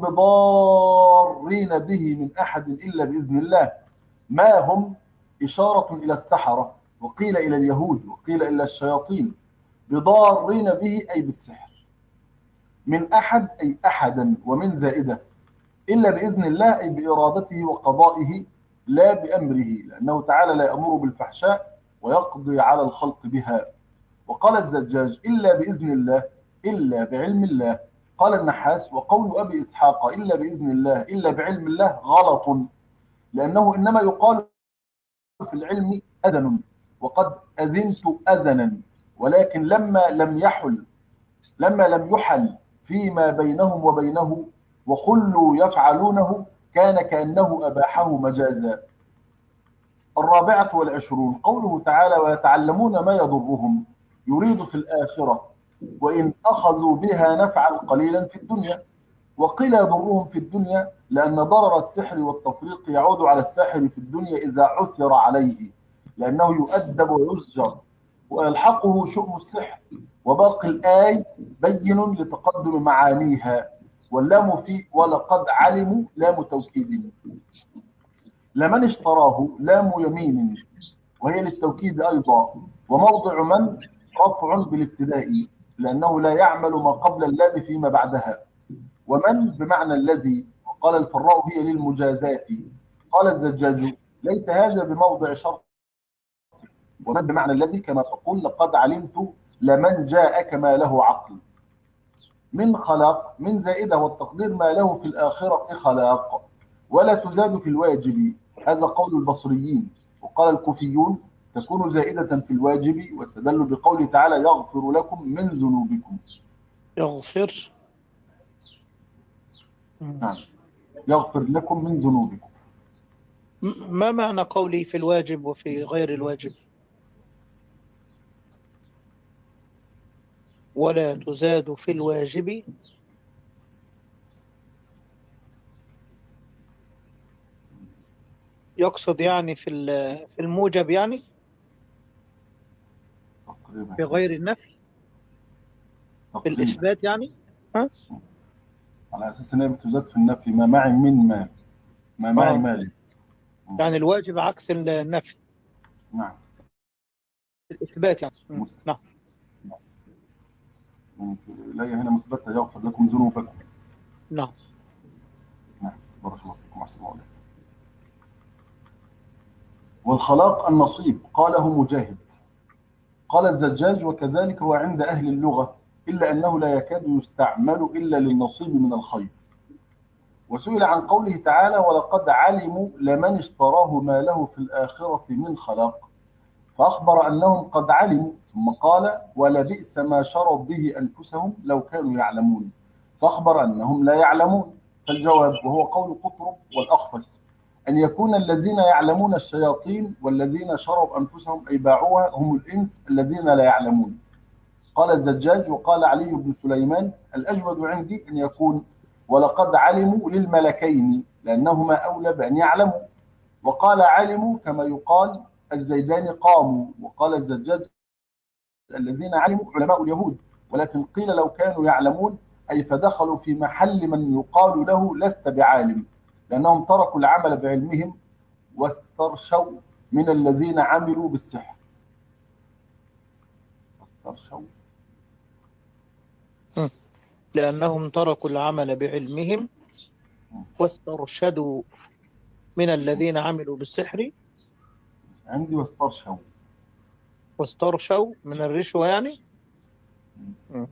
بضارين به من أحد إلا بإذن الله. ما هم إشارة إلى السحرة، وقيل إلى اليهود، وقيل إلى الشياطين. بضارين به أي بالسحر. من أحد أي أحدا، ومن زائدة. إلا بإذن الله أي بإرادته وقضائه لا بأمره، لأنه تعالى لا يأمر بالفحشاء ويقضي على الخلق بها. وقال الزجاج إلا بإذن الله إلا بعلم الله. قال النحاس وقول أبي إسحاق إلا بإذن الله إلا بعلم الله غلط، لأنه إنما يقال في العلم أذن، وقد أذنت أذنا، ولكن لما لم يحل لما لم يحل فيما بينهم وبينه وخلوا يفعلونه كان كأنه أباحه مجازا. الرابعة والعشرون قوله تعالى ويتعلمون ما يضرهم، يريد في الآخرة، وإن أخذوا بها نفعا قليلا في الدنيا. وقيل يضرهم في الدنيا لأن ضرر السحر والتفريق يعود على الساحر في الدنيا إذا عثر عليه، لأنه يؤدب ويزجر ويلحقه شؤم السحر. وباقي الآي بين لتقدم معانيها، واللام في ولقد علموا لام توكيد. لمن اشتراه لام يمين وهي للتوكيد أيضا، وموضع من رفع بالابتداء لأنه لا يعمل ما قبل اللام فيما بعدها. ومن بمعنى الذي، وقال الفراء هي للمجازات. قال الزجاج ليس هذا بموضع شرط. ومن بمعنى الذي كما تقول لقد علمت لمن جاءك ما له عقل. من خلاق من زائدة، والتقدير ما له في الآخرة خلاق، ولا تزاد في الواجب، هذا قول البصريين. وقال الكوفيون تكون زائدة في الواجب، واستدلوا بقوله تعالى يغفر لكم من ذنوبكم. يغفر نعم يغفر لكم من ذنوبكم. ما معنى قولي في الواجب وفي غير الواجب؟ ولا تزاد في الواجب يقصد يعني في في الموجب، يعني في غير النفي، في الإثبات يعني. ها؟ على أساس أنها بتزاد في النفي ما معي من مال ما معي مال، يعني الواجب عكس النفي. نعم الإثبات يعني. نعم الآية هنا مثبتة يغفر لكم ذنوبكم. نعم نعم بارك الله فيكم أحسن الله. والخلاق النصيب قاله مجاهد. قال الزجاج وكذلك هو عند أهل اللغة، إلا أنه لا يكاد يستعمل إلا للنصيب من الخير. وسئل عن قوله تعالى ولقد علموا لمن اشتراه ما له في الآخرة من خلاق، فأخبر أنهم قد علموا ثم قال ولبئس ما شروا به أنفسهم لو كانوا يعلمون، فأخبر أنهم لا يعلمون. فالجواب وهو قول قطرب والأخفش أن يكون الذين يعلمون الشياطين والذين شروا أنفسهم أي باعوها هم الإنس الذين لا يعلمون. قال الزجاج وقال علي بن سليمان الأجود عندي أن يكون ولقد علموا للملكين لأنهما أولى بأن يعلموا. وقال علموا كما يقال الزيدان قاموا. وقال الزجاج الذين علموا علماء اليهود، ولكن قيل لو كانوا يعلمون أي فدخلوا في محل من يقال له لست بعالم، لأنهم تركوا العمل بعلمهم واسترشوا من الذين عملوا بالسحر. واسترشوا لأنهم تركوا العمل بعلمهم واسترشدوا من الذين عملوا بالسحر. عندي واسترشوا واسترشوا من الرشوة يعني. م.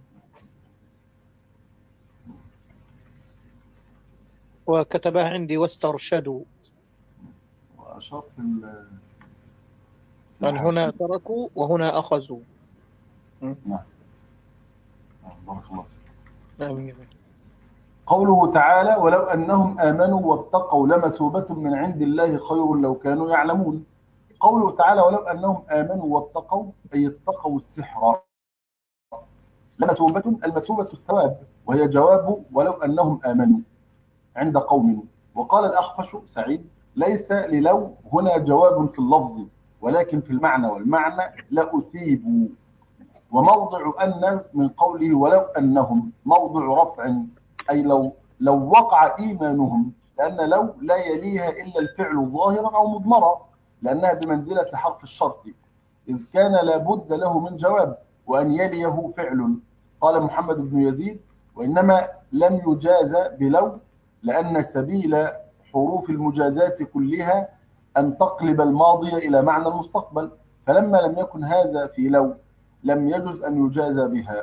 وكتبها عندي واسترشدوا، وأشار في ال يعني هنا تركوا وهنا أخذوا. نعم. نعم بارك الله فيك. آمين. قوله تعالى ولو أنهم آمنوا واتقوا لمثوبة من عند الله خير لو كانوا يعلمون. قوله تعالى ولو أنهم آمنوا واتقوا أي اتقوا السحر. لمثوبة المثوبة الثواب، وهي جواب ولو أنهم آمنوا عند قوم. وقال الأخفش سعيد ليس للو هنا جواب في اللفظ ولكن في المعنى، والمعنى لأثيبوا. وموضع أن من قوله ولو أنهم موضع رفع أي لو لو وقع إيمانهم، لأن لو لا يليها إلا الفعل ظاهرا أو مضمرا، لأنها بمنزلة حرف الشرط، إذ كان لابد له من جواب وأن يليه فعل. قال محمد بن يزيد وإنما لم يجاز بلو لأن سبيل حروف المجازات كلها أن تقلب الماضي إلى معنى المستقبل، فلما لم يكن هذا في لو لم يجز أن يجاز بها.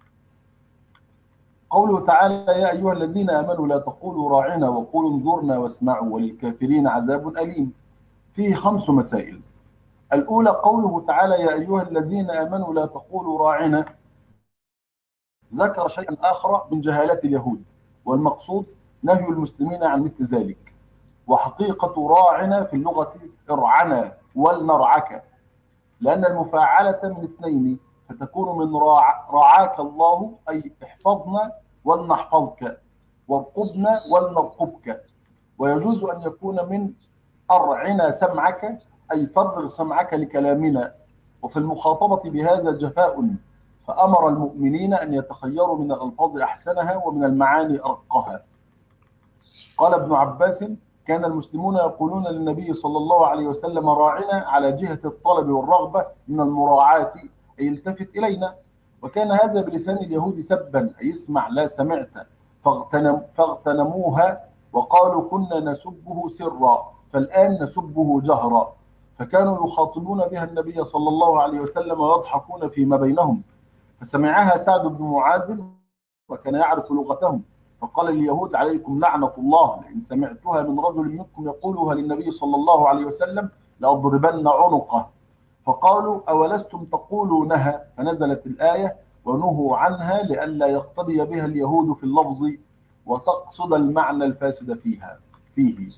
قوله تعالى يا أيها الذين آمنوا لا تقولوا راعنا وقولوا انظرنا واسمعوا وللكافرين عذاب أليم. فيه خمس مسائل. الأولى قوله تعالى يا أيها الذين آمنوا لا تقولوا راعنا، ذكر شيئا آخر من جهالة اليهود، والمقصود نهي المسلمين عن مثل ذلك. وحقيقة راعنا في اللغة ارعنا ولنرعك، لأن المفاعلة من اثنين فتكون من راع رعاك الله أي احفظنا ولنحفظك، وارقبنا ولنرقبك. ويجوز أن يكون من أرعنا سمعك أي فرغ سمعك لكلامنا. وفي المخاطبة بهذا جفاء، فأمر المؤمنين أن يتخيروا من الألفاظ أحسنها ومن المعاني أرقها. قال ابن عباس كان المسلمون يقولون للنبي صلى الله عليه وسلم راعنا على جهة الطلب والرغبة من المراعاة أي التفت إلينا، وكان هذا بلسان اليهود سبا أي اسمع لا سمعت، فاغتنم فاغتنموها وقالوا كنا نسبه سرا فالآن نسبه جهرا، فكانوا يخاطبون بها النبي صلى الله عليه وسلم ويضحكون فيما بينهم. فسمعها سعد بن معاذ وكان يعرف لغتهم، فقال اليهود عليكم لعنة الله لئن سمعتها من رجل منكم يقولها للنبي صلى الله عليه وسلم لأضربن عنقه. فقالوا أولستم تقولونها، فنزلت الآية ونهوا عنها لئلا يقتضي بها اليهود في اللفظ وتقصد المعنى الفاسد فيها فيه.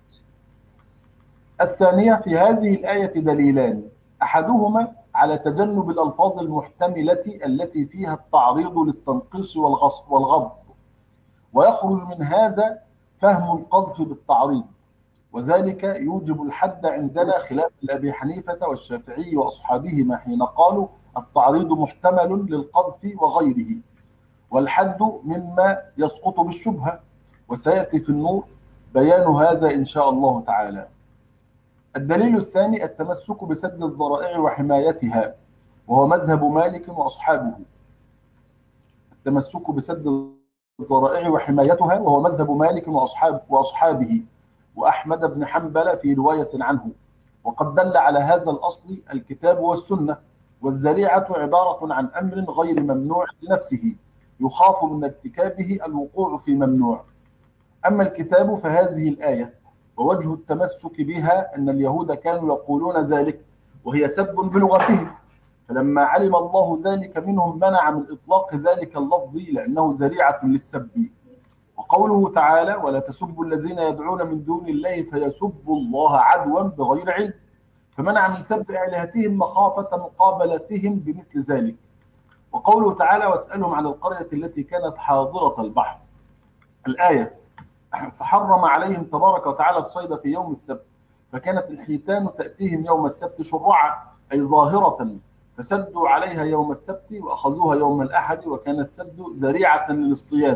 الثانية في هذه الآية دليلان، أحدهما على تجنب الألفاظ المحتملة التي فيها التعريض للتنقيص والغض، ويخرج من هذا فهم القذف بالتعريض، وذلك يوجب الحد عندنا خلاف لأبي حنيفة والشافعي وأصحابهما حين قالوا التعريض محتمل للقذف وغيره، والحد مما يسقط بالشبهة، وسيأتي في النور بيان هذا إن شاء الله تعالى. الدليل الثاني التمسك بسد الذرائع وحمايتها، وهو مذهب مالك وأصحابه. التمسك بسد الذرائع وحمايتها وهو مذهب مالك وأصحاب وأصحابه وأحمد بن حنبل في رواية عنه. وقد دل على هذا الأصل الكتاب والسنة. والذريعة عبارة عن أمر غير ممنوع لنفسه يخاف من ارتكابه الوقوع في ممنوع. أما الكتاب فهذه الآية، ووجه التمسك بها أن اليهود كانوا يقولون ذلك وهي سب بلغتهم، فلما علم الله ذلك منهم منع من إطلاق ذلك اللفظ لأنه ذريعة للسب. وقوله تعالى: ولا تسبوا الذين يدعون من دون الله فيسبوا الله عدوا بغير علم، فمنع من سب آلهتهم مخافة مقابلتهم بمثل ذلك. وقوله تعالى: واسألهم عن القرية التي كانت حاضرة البحر، الآية: فحرم عليهم تبارك وتعالى الصيد في يوم السبت، فكانت الحيتان تأتيهم يوم السبت شرعا أي ظاهرة، فسدوا عليها يوم السبت وأخذوها يوم الأحد، وكان السد ذريعة للاصطياد،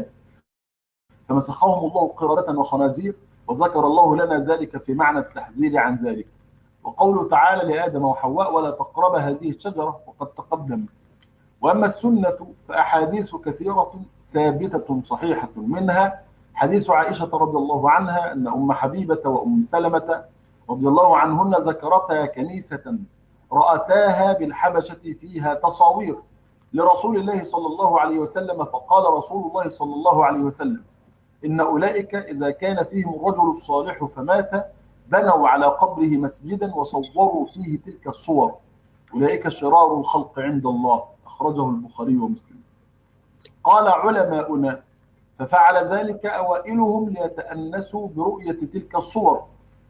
فمسخهم الله قردة وخنازير، وذكر الله لنا ذلك في معنى التحذير عن ذلك. وقوله تعالى لآدم وحواء: ولا تقرب هذه الشجرة، وقد تقدم. وأما السنة فأحاديث كثيرة ثابتة صحيحة، منها حديث عائشة رضي الله عنها أن أم حبيبة وأم سلمة رضي الله عنهن ذكرتا كنيسة رأتاها بالحبشة فيها تصاوير لرسول الله صلى الله عليه وسلم، فقال رسول الله صلى الله عليه وسلم: إن أولئك إذا كان فيهم الرجل الصالح فمات بنوا على قبره مسجدا وصوروا فيه تلك الصور، أولئك شرار الخلق عند الله، أخرجه البخاري ومسلم. قال علماؤنا: ففعل ذلك أوائلهم ليتأنسوا برؤية تلك الصور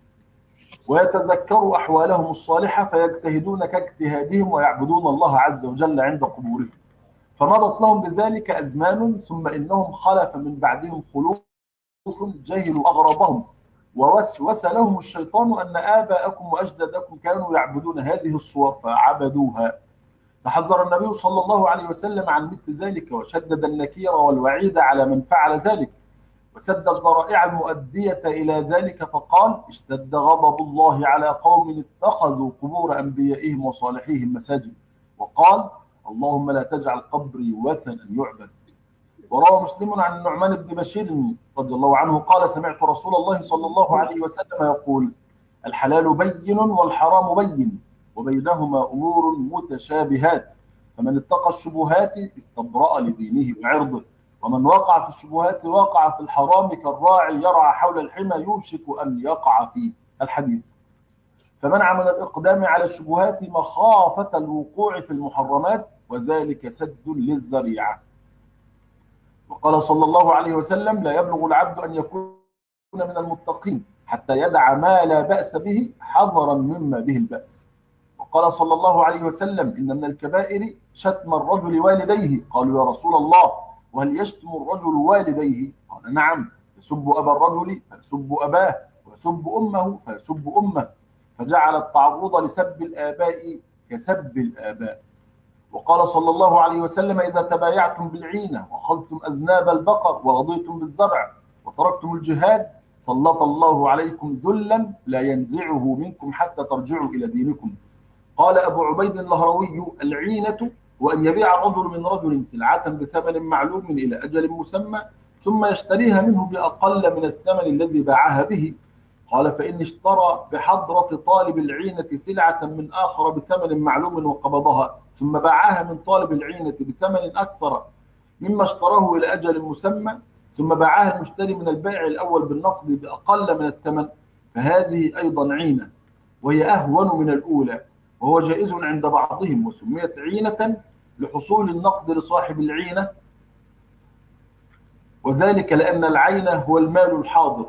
ويتذكروا أحوالهم الصالحة فيجتهدون كاجتهادهم ويعبدون الله عز وجل عند قبورهم، فمضت لهم بذلك أزمان، ثم إنهم خلف من بعدهم خلوف جهلوا أغرابهم، ووسوس لهم الشيطان أن آباءكم وأجدادكم كانوا يعبدون هذه الصور فعبدوها، فحذر النبي صلى الله عليه وسلم عن مثل ذلك، وشدد النكير والوعيد على من فعل ذلك، وسد الذرائع المؤدية إلى ذلك، فقال: اشتد غضب الله على قوم اتخذوا قبور أنبيائهم وصالحيهم مساجد، وقال: اللهم لا تجعل قبري وثنا يعبد. وروى مسلم عن النعمان بن بشير رضي الله عنه قال: سمعت رسول الله صلى الله عليه وسلم يقول: الحلال بين والحرام بين وبينهما أمور متشابهات، فمن اتقى الشبهات استبرأ لدينه وعرضه، ومن وقع في الشبهات وقع في الحرام كالراعي يرعى حول الحمى يوشك أن يقع فيه، الحديث. فمنع من الإقدام على الشبهات مخافة الوقوع في المحرمات، وذلك سد للذريعة. وقال صلى الله عليه وسلم: لا يبلغ العبد أن يكون من المتقين حتى يدع ما لا بأس به حذرا مما به البأس. وقال صلى الله عليه وسلم: إن من الكبائر شتم الرجل والديه. قالوا: يا رسول الله، وهل يشتم الرجل والديه؟ قال: نعم، يسب أبا الرجل فيسب أباه، ويسب أمه فيسب أمه، فجعل التعرض لسب الآباء كسب الآباء. وقال صلى الله عليه وسلم: إذا تبايعتم بالعينة وأخذتم أذناب البقر ورضيتم بالزرع وتركتم الجهاد سلط الله عليكم ذلا لا ينزعه منكم حتى ترجعوا إلى دينكم. قال أبو عبيد اللهروي: العينة وأن يبيع الرجل من رجل سلعة بثمن معلوم إلى أجل مسمى ثم يشتريها منه بأقل من الثمن الذي باعها به. قال: فإن اشترى بحضرة طالب العينة سلعة من آخر بثمن معلوم وقبضها ثم باعها من طالب العينة بثمن أكثر مما اشتراه إلى أجل مسمى ثم باعها المشتري من البائع الأول بالنقد بأقل من الثمن، فهذه أيضا عينة وهي أهون من الأولى، وهو جائز عند بعضهم، وسميت عينة لحصول النقد لصاحب العينة، وذلك لأن العين هو المال الحاضر،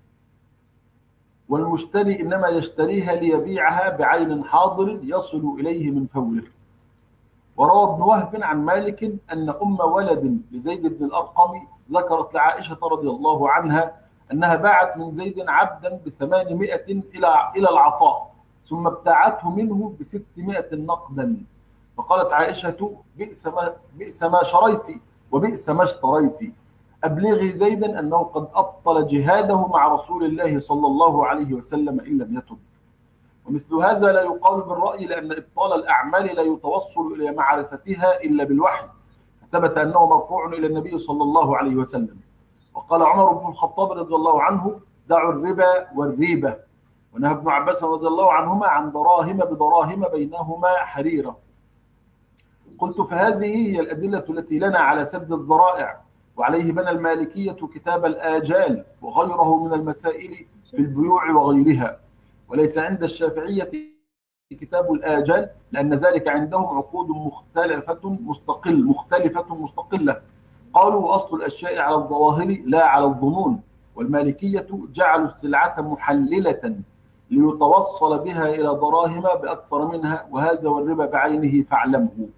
والمشتري إنما يشتريها ليبيعها بعين حاضر يصل إليه من فوره. وروى ابن وهب عن مالك أن أم ولد لزيد بن الأرقم ذكرت لعائشة رضي الله عنها أنها باعت من زيد عبدا بثمانمائة إلى إلى العطاء، ثم ابتاعته منه بستمائة نقدا، فقالت عائشة: بئس ما بئس ما شريت وبئس ما اشتريت، أبلغي زيدا أنه قد أبطل جهاده مع رسول الله صلى الله عليه وسلم إن لم يتب. ومثل هذا لا يقال بالرأي، لأن إبطال الأعمال لا يتوصل إلى معرفتها إلا بالوحي، ثبت أنه مرفوع إلى النبي صلى الله عليه وسلم. وقال عمر بن الخطاب رضي الله عنه: دعوا الربا والريبة. ونهى ابن عباس رضي الله عنهما عن دراهم بدراهم بينهما حريرة. قلت: فهذه هي الأدلة التي لنا على سد الذرائع، وعليه بنى المالكية كتاب الآجال وغيره من المسائل في البيوع وغيرها، وليس عند الشافعية كتاب الآجال، لأن ذلك عندهم عقود مختلفة مستقل مختلفة مستقلة. قالوا وأصل الأشياء على الظواهر لا على الظنون، والمالكية جعلوا السلعة محللة ليتوصل بها إلى دراهم بأكثر منها، وهذا والربا بعينه فاعلمه.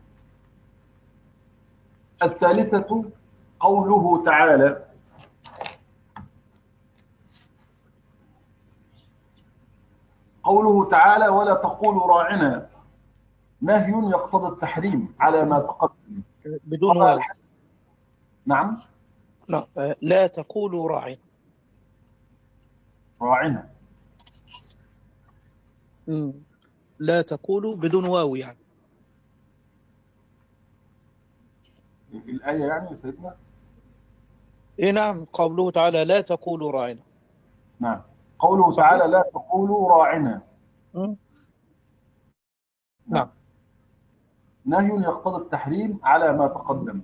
الثالثة قوله تعالى قوله تعالى ولا تقولوا راعنا، نهي يقتضي التحريم على ما تقدم. بدون واو. نعم. لا, لا تقولوا راعنا. راعنا. مم. لا تقولوا بدون واو يعني. الآية يعني يا سيدنا. إيه نعم، قوله تعالى لا تقولوا راعنا. نعم، قوله صحيح؟ تعالى لا تقولوا راعنا. مم. نعم. نهي يقتضي التحريم على ما تقدم.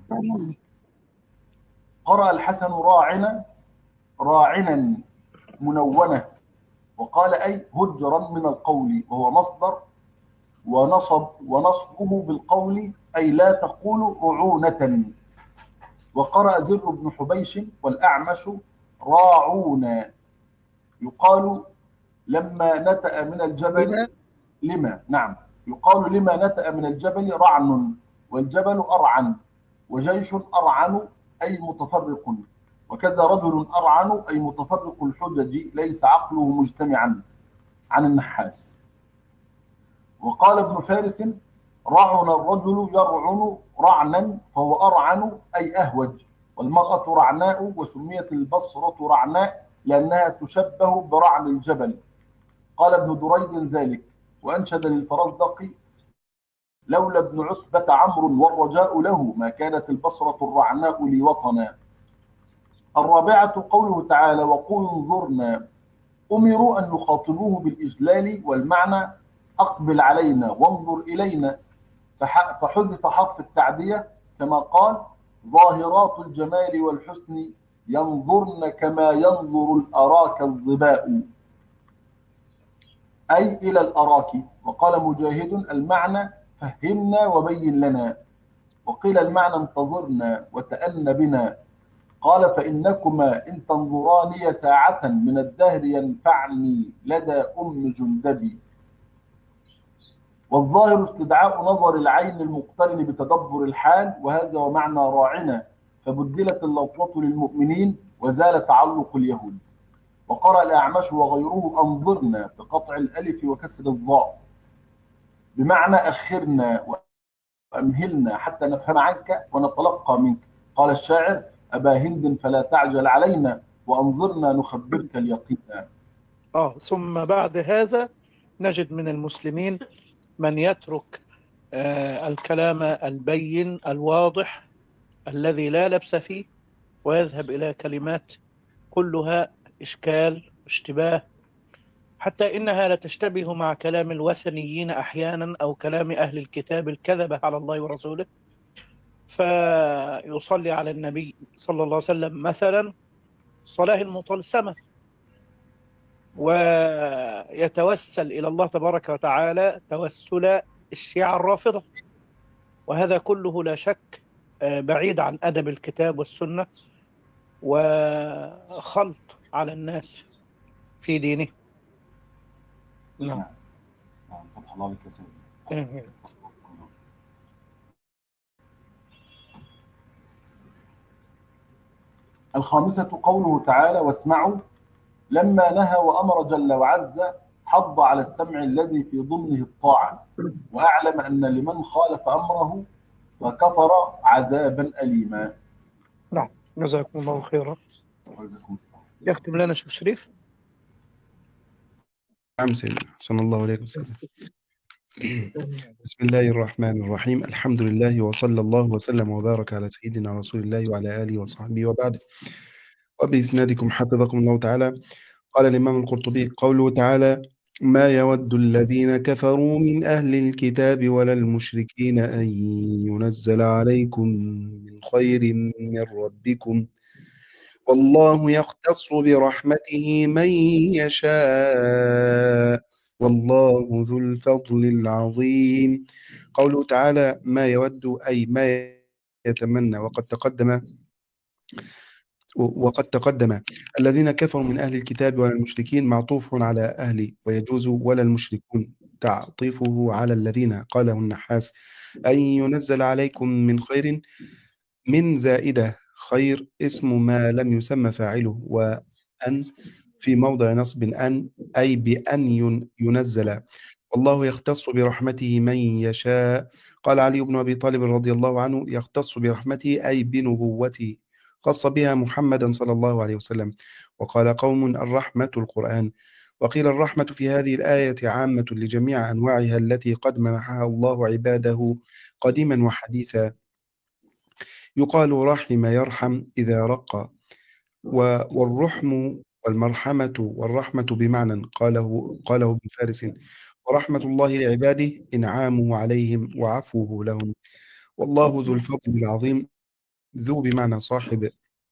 قرأ الحسن راعنا راعنا منونة، وقال أي هجرا من القول، وهو مصدر، ونصب ونصبه بالقول أي لا تقول رعونة. وقرأ زر بن حبيش والأعمش راعونا، يقال لما نتأ من الجبل لما نعم يقال لما نتأ من الجبل رعن، والجبل أرعن، وجيش أرعن أي متفرق، وكذا رجل أرعن أي متفرق الحجج ليس عقله مجتمعا عن النحاس. وقال ابن فارس رعن الرجل يرعن رعنا، فهو أرعن أي أهوج، والمرأة رعناء، وسميت البصرة رعناء لأنها تشبه برعن الجبل. قال ابن دريد ذلك، وأنشد للفرزدق لولا ابن عتبة عمرو والرجاء له ما كانت البصرة الرعناء لي وطنا. الرابعة قوله تعالى وقولوا انظرنا، أمروا أن يخاطبوه بالإجلال، والمعنى أقبل علينا وانظر إلينا، فحذف حرف التعدية كما قال ظاهرات الجمال والحسن ينظرن كما ينظر الأراك الظباء، أي إلى الأراك. وقال مجاهد المعنى فهمنا وبين لنا، وقيل المعنى انتظرنا وتأن بنا. قال فإنكما إن تنظراني ساعة من الدهر ينفعني لدى أم جندبي. والظاهر استدعاء نظر العين المقترن بتدبر الحال، وهذا ومعنى راعنا، فبدلت اللفظة للمؤمنين وزال تعلق اليهود. وقرأ الأعمش وغيره أنظرنا بقطع الألف وكسر الضاء، بمعنى أخرنا وأمهلنا حتى نفهم عنك ونتلقى منك. قال الشاعر أبا هند فلا تعجل علينا، وأنظرنا نخبرك اليقين. آه ثم بعد هذا نجد من المسلمين من يترك آه الكلام البين الواضح الذي لا لبس فيه، ويذهب إلى كلمات كلها إشكال واشتباه، حتى إنها لتشتبه مع كلام الوثنيين أحيانا أو كلام أهل الكتاب الكذبة على الله ورسوله. فيصلي على النبي صلى الله عليه وسلم مثلا صلاة المطلسمة، ويتوسل إلى الله تبارك وتعالى توسل الشيعة الرافضة، وهذا كله لا شك بعيد عن أدب الكتاب والسنة، وخلط على الناس في دينه. نعم نعم فتح الله عليك يا سيدي. الخامسة قوله تعالى واسمعوا، لما نهى وأمر جل وعز حض على السمع الذي في ضمنه الطاعة، وأعلم أن لمن خالف أمره فكفر عذابا أليما. نعم جزاكم الله خيرا. يختم لنا شيخ شريف. نعم سيدنا صلى الله عليه وسلم. بسم الله الرحمن الرحيم، الحمد لله وصلى الله وسلم وبارك على سيدنا رسول الله وعلى آله وصحبه وبعد. وبإسنادكم حفظكم الله تعالى. قال الإمام القرطبي قوله تعالى ما يود الذين كفروا من أهل الكتاب ولا المشركين أن ينزل عليكم من خير من ربكم والله يختص برحمته من يشاء والله ذو الفضل العظيم. قوله تعالى ما يود أي ما يتمنى، وقد تقدم وقد تقدم الذين كفروا من أهل الكتاب ولا المشركين معطوف على أهل، ويجوز ولا المشركون تعطيفه على الذين. قاله النحاس أن ينزل عليكم من خير، من زائدة خير اسم ما لم يسمى فاعله، وأن في موضع نصب أن أي بأن ينزل، والله يختص برحمته من يشاء. قال علي بن أبي طالب رضي الله عنه يختص برحمته أي بنبوته، خص بها محمدا صلى الله عليه وسلم. وقال قوم الرحمة القرآن. وقيل الرحمة في هذه الآية عامة لجميع أنواعها التي قد منحها الله عباده قديما وحديثا. يقال رحم يرحم إذا رقى، والرحم والمرحمة والرحمة بمعنى، قاله قاله ابن فارس، ورحمة الله لعباده إنعامه عليهم وعفوه لهم، والله ذو الفضل العظيم. ذو بمعنى صاحب.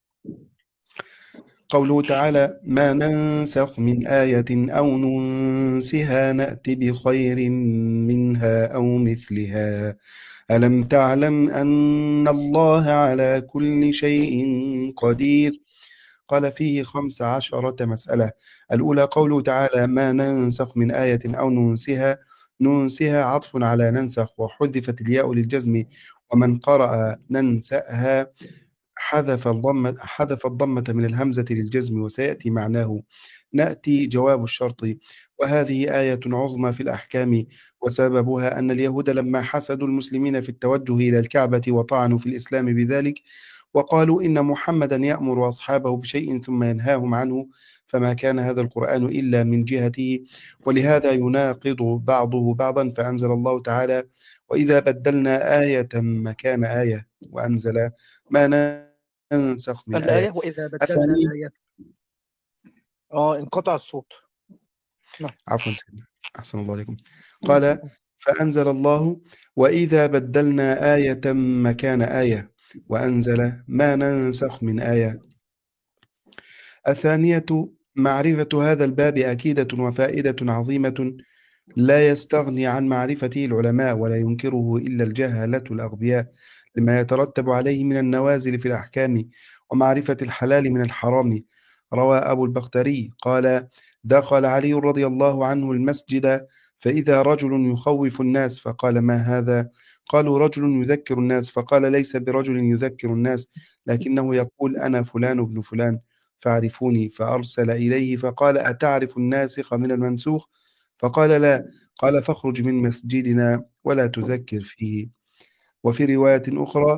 قوله تعالى ما ننسخ من آية أو ننسها نأت بخير منها أو مثلها ألم تعلم أن الله على كل شيء قدير. قال فيه خمس عشرة مسألة. الأولى قوله تعالى ما ننسخ من آية أو ننسها، ننسها عطف على ننسخ، وحذفت الياء للجزم، ومن قرأ ننسأها حذف الضمة حذف الضمة من الهمزة للجزم، وسيأتي معناه نأتي جواب الشرط. وهذه آية عظمى في الأحكام، وسببها أن اليهود لما حسدوا المسلمين في التوجه إلى الكعبة وطعنوا في الإسلام بذلك، وقالوا إن محمدا يأمر أصحابه بشيء ثم ينهاهم عنه، فما كان هذا القرآن إلا من جهته، ولهذا يناقض بعضه بعضا. فأنزل الله تعالى وإذا بدلنا آية مكان آية، وأنزل ما ننسخ من الآية آية. وإذا بدلنا الثاني الآية آه انقطع الصوت. نعم. عفوا سيدنا، أحسن الله عليكم. قال فأنزل الله وإذا بدلنا آية مكان آية، وأنزل ما ننسخ من آية. الثانية معرفة هذا الباب أكيدة وفائدة عظيمة لا يستغني عن معرفته العلماء، ولا ينكره إلا الجهلة الأغبياء، لما يترتب عليه من النوازل في الأحكام ومعرفة الحلال من الحرام. روى أبو البختري قال دخل علي رضي الله عنه المسجد فإذا رجل يخوف الناس، فقال ما هذا؟ قالوا رجل يذكر الناس، فقال ليس برجل يذكر الناس، لكنه يقول أنا فلان بن فلان فاعرفوني. فأرسل إليه فقال أتعرف الناسخ من المنسوخ؟ فقال لا. قال فاخرج من مسجدنا ولا تذكر فيه. وفي رواية أخرى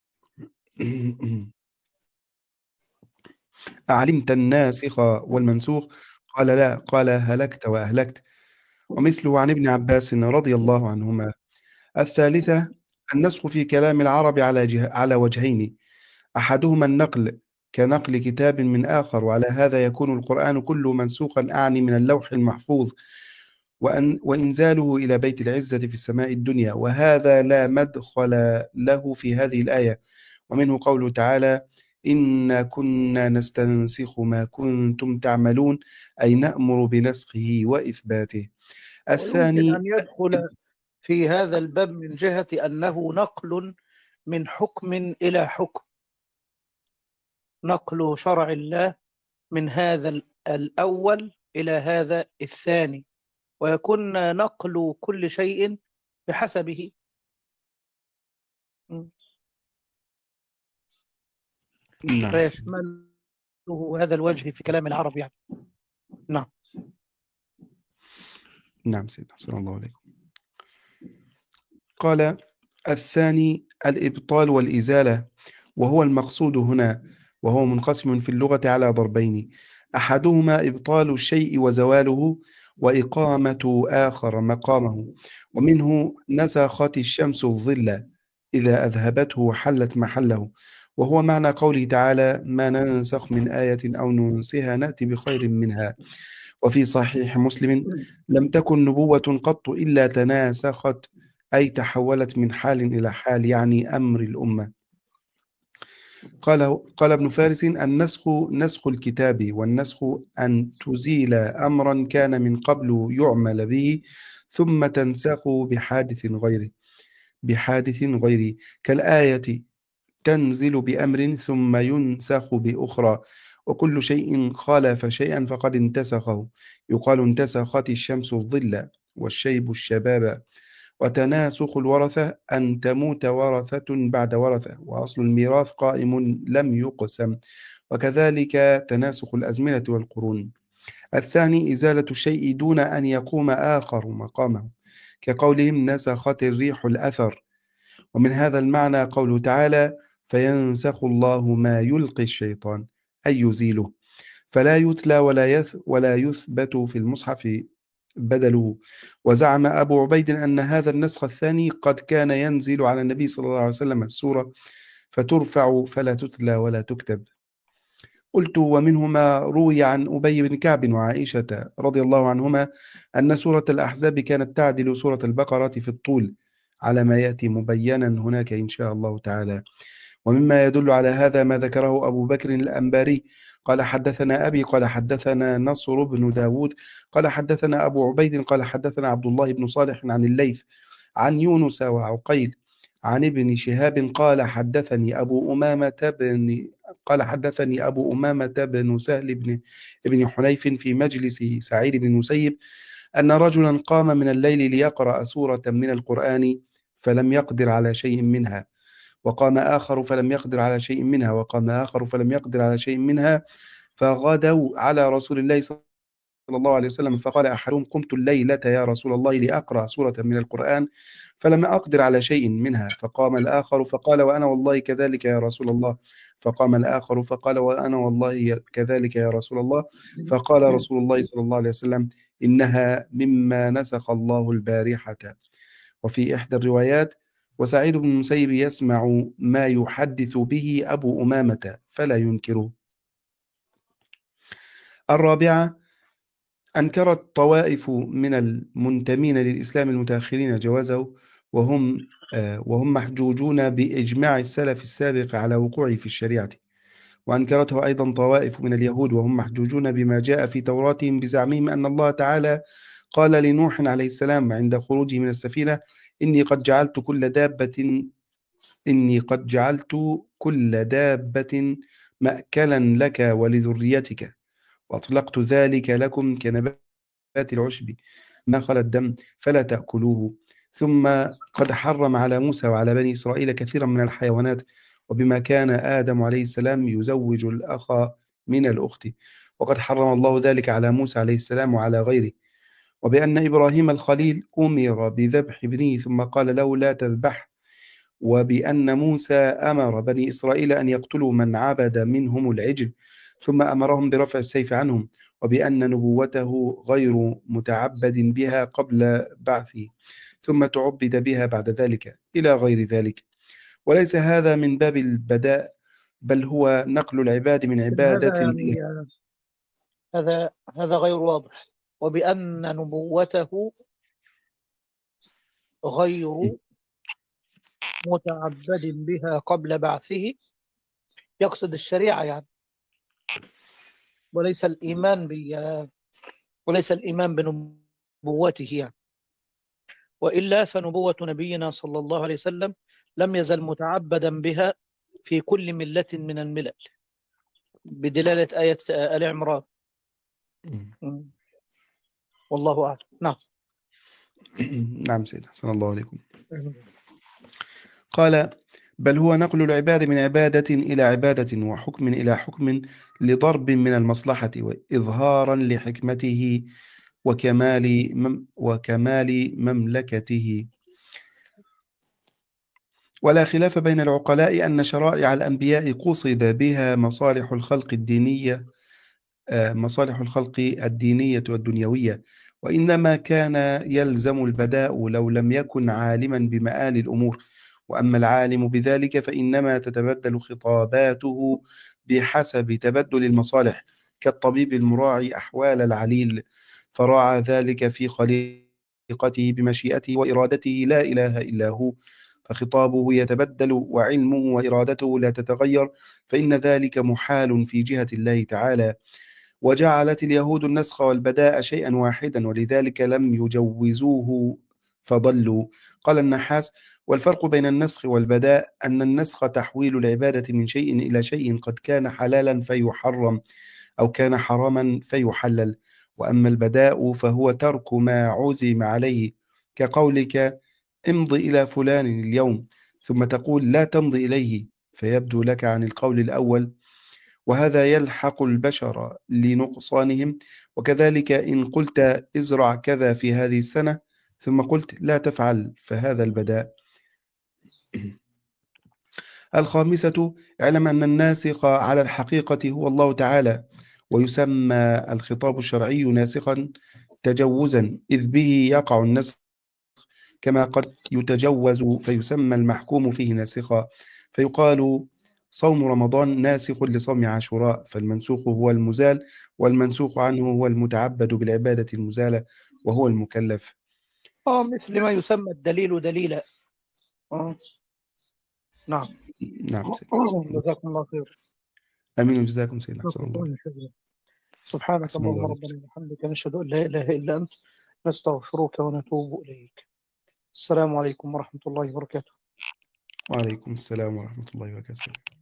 أعلمت الناسخ والمنسوخ؟ قال لا. قال هلكت وأهلكت. ومثله عن ابن عباس رضي الله عنهما. الثالثة النسخ في كلام العرب على, جه... على وجهين، أحدهما النقل كنقل كتاب من آخر، وعلى هذا يكون القرآن كله منسوخا، أعني من اللوح المحفوظ، وأن وإنزاله إلى بيت العزة في السماء الدنيا، وهذا لا مدخل له في هذه الآية. ومنه قوله تعالى إنا كنا نستنسخ ما كنتم تعملون، أي نأمر بنسخه وإثباته. الثاني ويمكن أن يدخل في هذا الباب من جهة أنه نقل من حكم إلى حكم، نقل شرع الله من هذا الأول إلى هذا الثاني، ويكون نقل كل شيء بحسبه. نعم. فيشمله هذا الوجه في كلام العرب يعني. نعم. نعم سيدنا صلى الله عليه وسلم. قال الثاني الإبطال والإزالة، وهو المقصود هنا، وهو منقسم في اللغة على ضربين، أحدهما إبطال الشيء وزواله، وإقامة آخر مقامه. ومنه نسخت الشمس الظل إذا أذهبته حلت محله، وهو معنى قوله تعالى ما ننسخ من آية أو ننسها نأتي بخير منها. وفي صحيح مسلم لم تكن نبوة قط إلا تناسخت، أي تحولت من حال إلى حال، يعني أمر الأمة. قال قال ابن فارس النسخ نسخ الكتاب، والنسخ أن تزيل أمرا كان من قبل يعمل به ثم تنسخ بحادث غيره بحادث غيره كالآية تنزل بأمر ثم ينسخ بأخرى، وكل شيء خالف شيئا فقد انتسخه. يقال انتسخت الشمس الظل والشيب الشباب. وتناسخ الورثة أن تموت ورثة بعد ورثة، وأصل الميراث قائم لم يقسم، وكذلك تناسخ الأزمنة والقرون. الثاني إزالة الشيء دون أن يقوم آخر مقامه، كقولهم نسخت الريح الأثر. ومن هذا المعنى قوله تعالى فينسخ الله ما يلقي الشيطان، أي يزيله، فلا يتلى ولا يث ولا يثبت في المصحف بدله. وزعم أبو عبيد أن هذا النسخ الثاني قد كان ينزل على النبي صلى الله عليه وسلم السورة فترفع فلا تتلى ولا تكتب. قلت ومنهما روي عن أبي بن كعب وعائشة رضي الله عنهما أن سورة الأحزاب كانت تعدل سورة البقرة في الطول، على ما يأتي مبينا هناك إن شاء الله تعالى. ومما يدل على هذا ما ذكره أبو بكر الأنباري قال حدثنا أبي قال حدثنا نصر بن داود قال حدثنا أبو عبيد قال حدثنا عبد الله بن صالح عن الليث عن يونس وعقيل عن ابن شهاب قال حدثني أبو أمامة بن قال حدثني أبو أمامة بن سهل بن ابن حنيف في مجلس سعيد بن المسيب أن رجلا قام من الليل ليقرأ سورة من القرآن فلم يقدر على شيء منها، وقام آخر فلم يقدر على شيء منها، وقام آخر فلم يقدر على شيء منها، فغدوا على رسول الله صلى الله عليه وسلم فقال أحدهم قمت الليلة يا رسول الله لأقرأ سورة من القرآن فلم أقدر على شيء منها، فقام الآخر فقال وأنا والله كذلك يا رسول الله، فقام الآخر فقال وأنا والله كذلك يا رسول الله، فقال رسول الله صلى الله عليه وسلم إنها مما نسخ الله البارحة. وفي إحدى الروايات وسعيد بن المسيب يسمع ما يحدث به أبو أمامة فلا ينكره. الرابعة أنكرت طوائف من المنتمين للإسلام المتأخرين جوازه، وهم آه وهم محجوجون بإجماع السلف السابق على وقوعه في الشريعة. وأنكرته أيضا طوائف من اليهود وهم محجوجون بما جاء في توراتهم بزعمهم أن الله تعالى قال لنوح عليه السلام عند خروجه من السفينة إني قد جعلت كل دابة إني قد جعلت كل دابة مأكلا لك ولذريتك وأطلقت ذلك لكم كنبات العشب ما خلا الدم فلا تأكلوه. ثم قد حرم على موسى وعلى بني إسرائيل كثيرا من الحيوانات، وبما كان آدم عليه السلام يزوج الأخ من الأخت، وقد حرم الله ذلك على موسى عليه السلام وعلى غيره. وبأن إبراهيم الخليل أمر بذبح ابنه ثم قال له لا تذبح. وبأن موسى أمر بني إسرائيل أن يقتلوا من عبد منهم العجل ثم أمرهم برفع السيف عنهم. وبأن نبوته غير متعبد بها قبل بعثه ثم تعبد بها بعد ذلك إلى غير ذلك. وليس هذا من باب البداء بل هو نقل العباد من عبادة هذا يعني هذا هذا غير واضح. وبأن نبوته غير متعبد بها قبل بعثه، يقصد الشريعة يعني، وليس الإيمان ب وليس الإيمان بنبوته يعني. وإلا فنبوة نبينا صلى الله عليه وسلم لم يزل متعبدا بها في كل ملة من الملل بدلالة آية آل عمران. والله أعلم. نعم. نعم سيدنا صلى الله عليكم. قال بل هو نقل العباد من عبادة إلى عبادة وحكم إلى حكم لضرب من المصلحة وإظهارا لحكمته وكمال مم وكمال مملكته. ولا خلاف بين العقلاء أن شرائع الأنبياء قصد بها مصالح الخلق الدينية مصالح الخلق الدينية والدنيوية، وإنما كان يلزم البداء لو لم يكن عالما بمآل الأمور. وأما العالم بذلك فإنما تتبدل خطاباته بحسب تبدل المصالح، كالطبيب المراعي أحوال العليل فراعى ذلك في خليقته بمشيئته وإرادته لا إله إلا هو، فخطابه يتبدل وعلمه وإرادته لا تتغير، فإن ذلك محال في جهة الله تعالى. وجعلت اليهود النسخ والبداء شيئا واحدا ولذلك لم يجوزوه فضلوا. قال النحاس: والفرق بين النسخ والبداء أن النسخ تحويل العبادة من شيء إلى شيء قد كان حلالا فيحرم أو كان حراما فيحلل، وأما البداء فهو ترك ما عزم عليه، كقولك امض إلى فلان اليوم ثم تقول لا تمضي إليه فيبدو لك عن القول الأول، وهذا يلحق البشر لنقصانهم. وكذلك إن قلت ازرع كذا في هذه السنة ثم قلت لا تفعل فهذا البداء. الخامسة: اعلم أن الناسخ على الحقيقة هو الله تعالى، ويسمى الخطاب الشرعي ناسخا تجوزا، إذ به يقع النسخ كما قد يتجوز فيسمى المحكوم فيه ناسخا، فيقال صوم رمضان ناسخ لصوم عاشوراء، فالمنسوخ هو المزال، والمنسوخ عنه هو المتعبد بالعبادة المزالة وهو المكلف. آه مثل ما يسمى الدليل دليلا. آه. نعم. نعم. جزاكم الله خير. امين وجزاكم سيدنا. احسن الله. سبحانك اللهم ربنا وبحمدك نشهد ان لا اله الا انت نستغفرك ونتوب اليك. السلام عليكم ورحمه الله وبركاته. وعليكم السلام ورحمه الله وبركاته.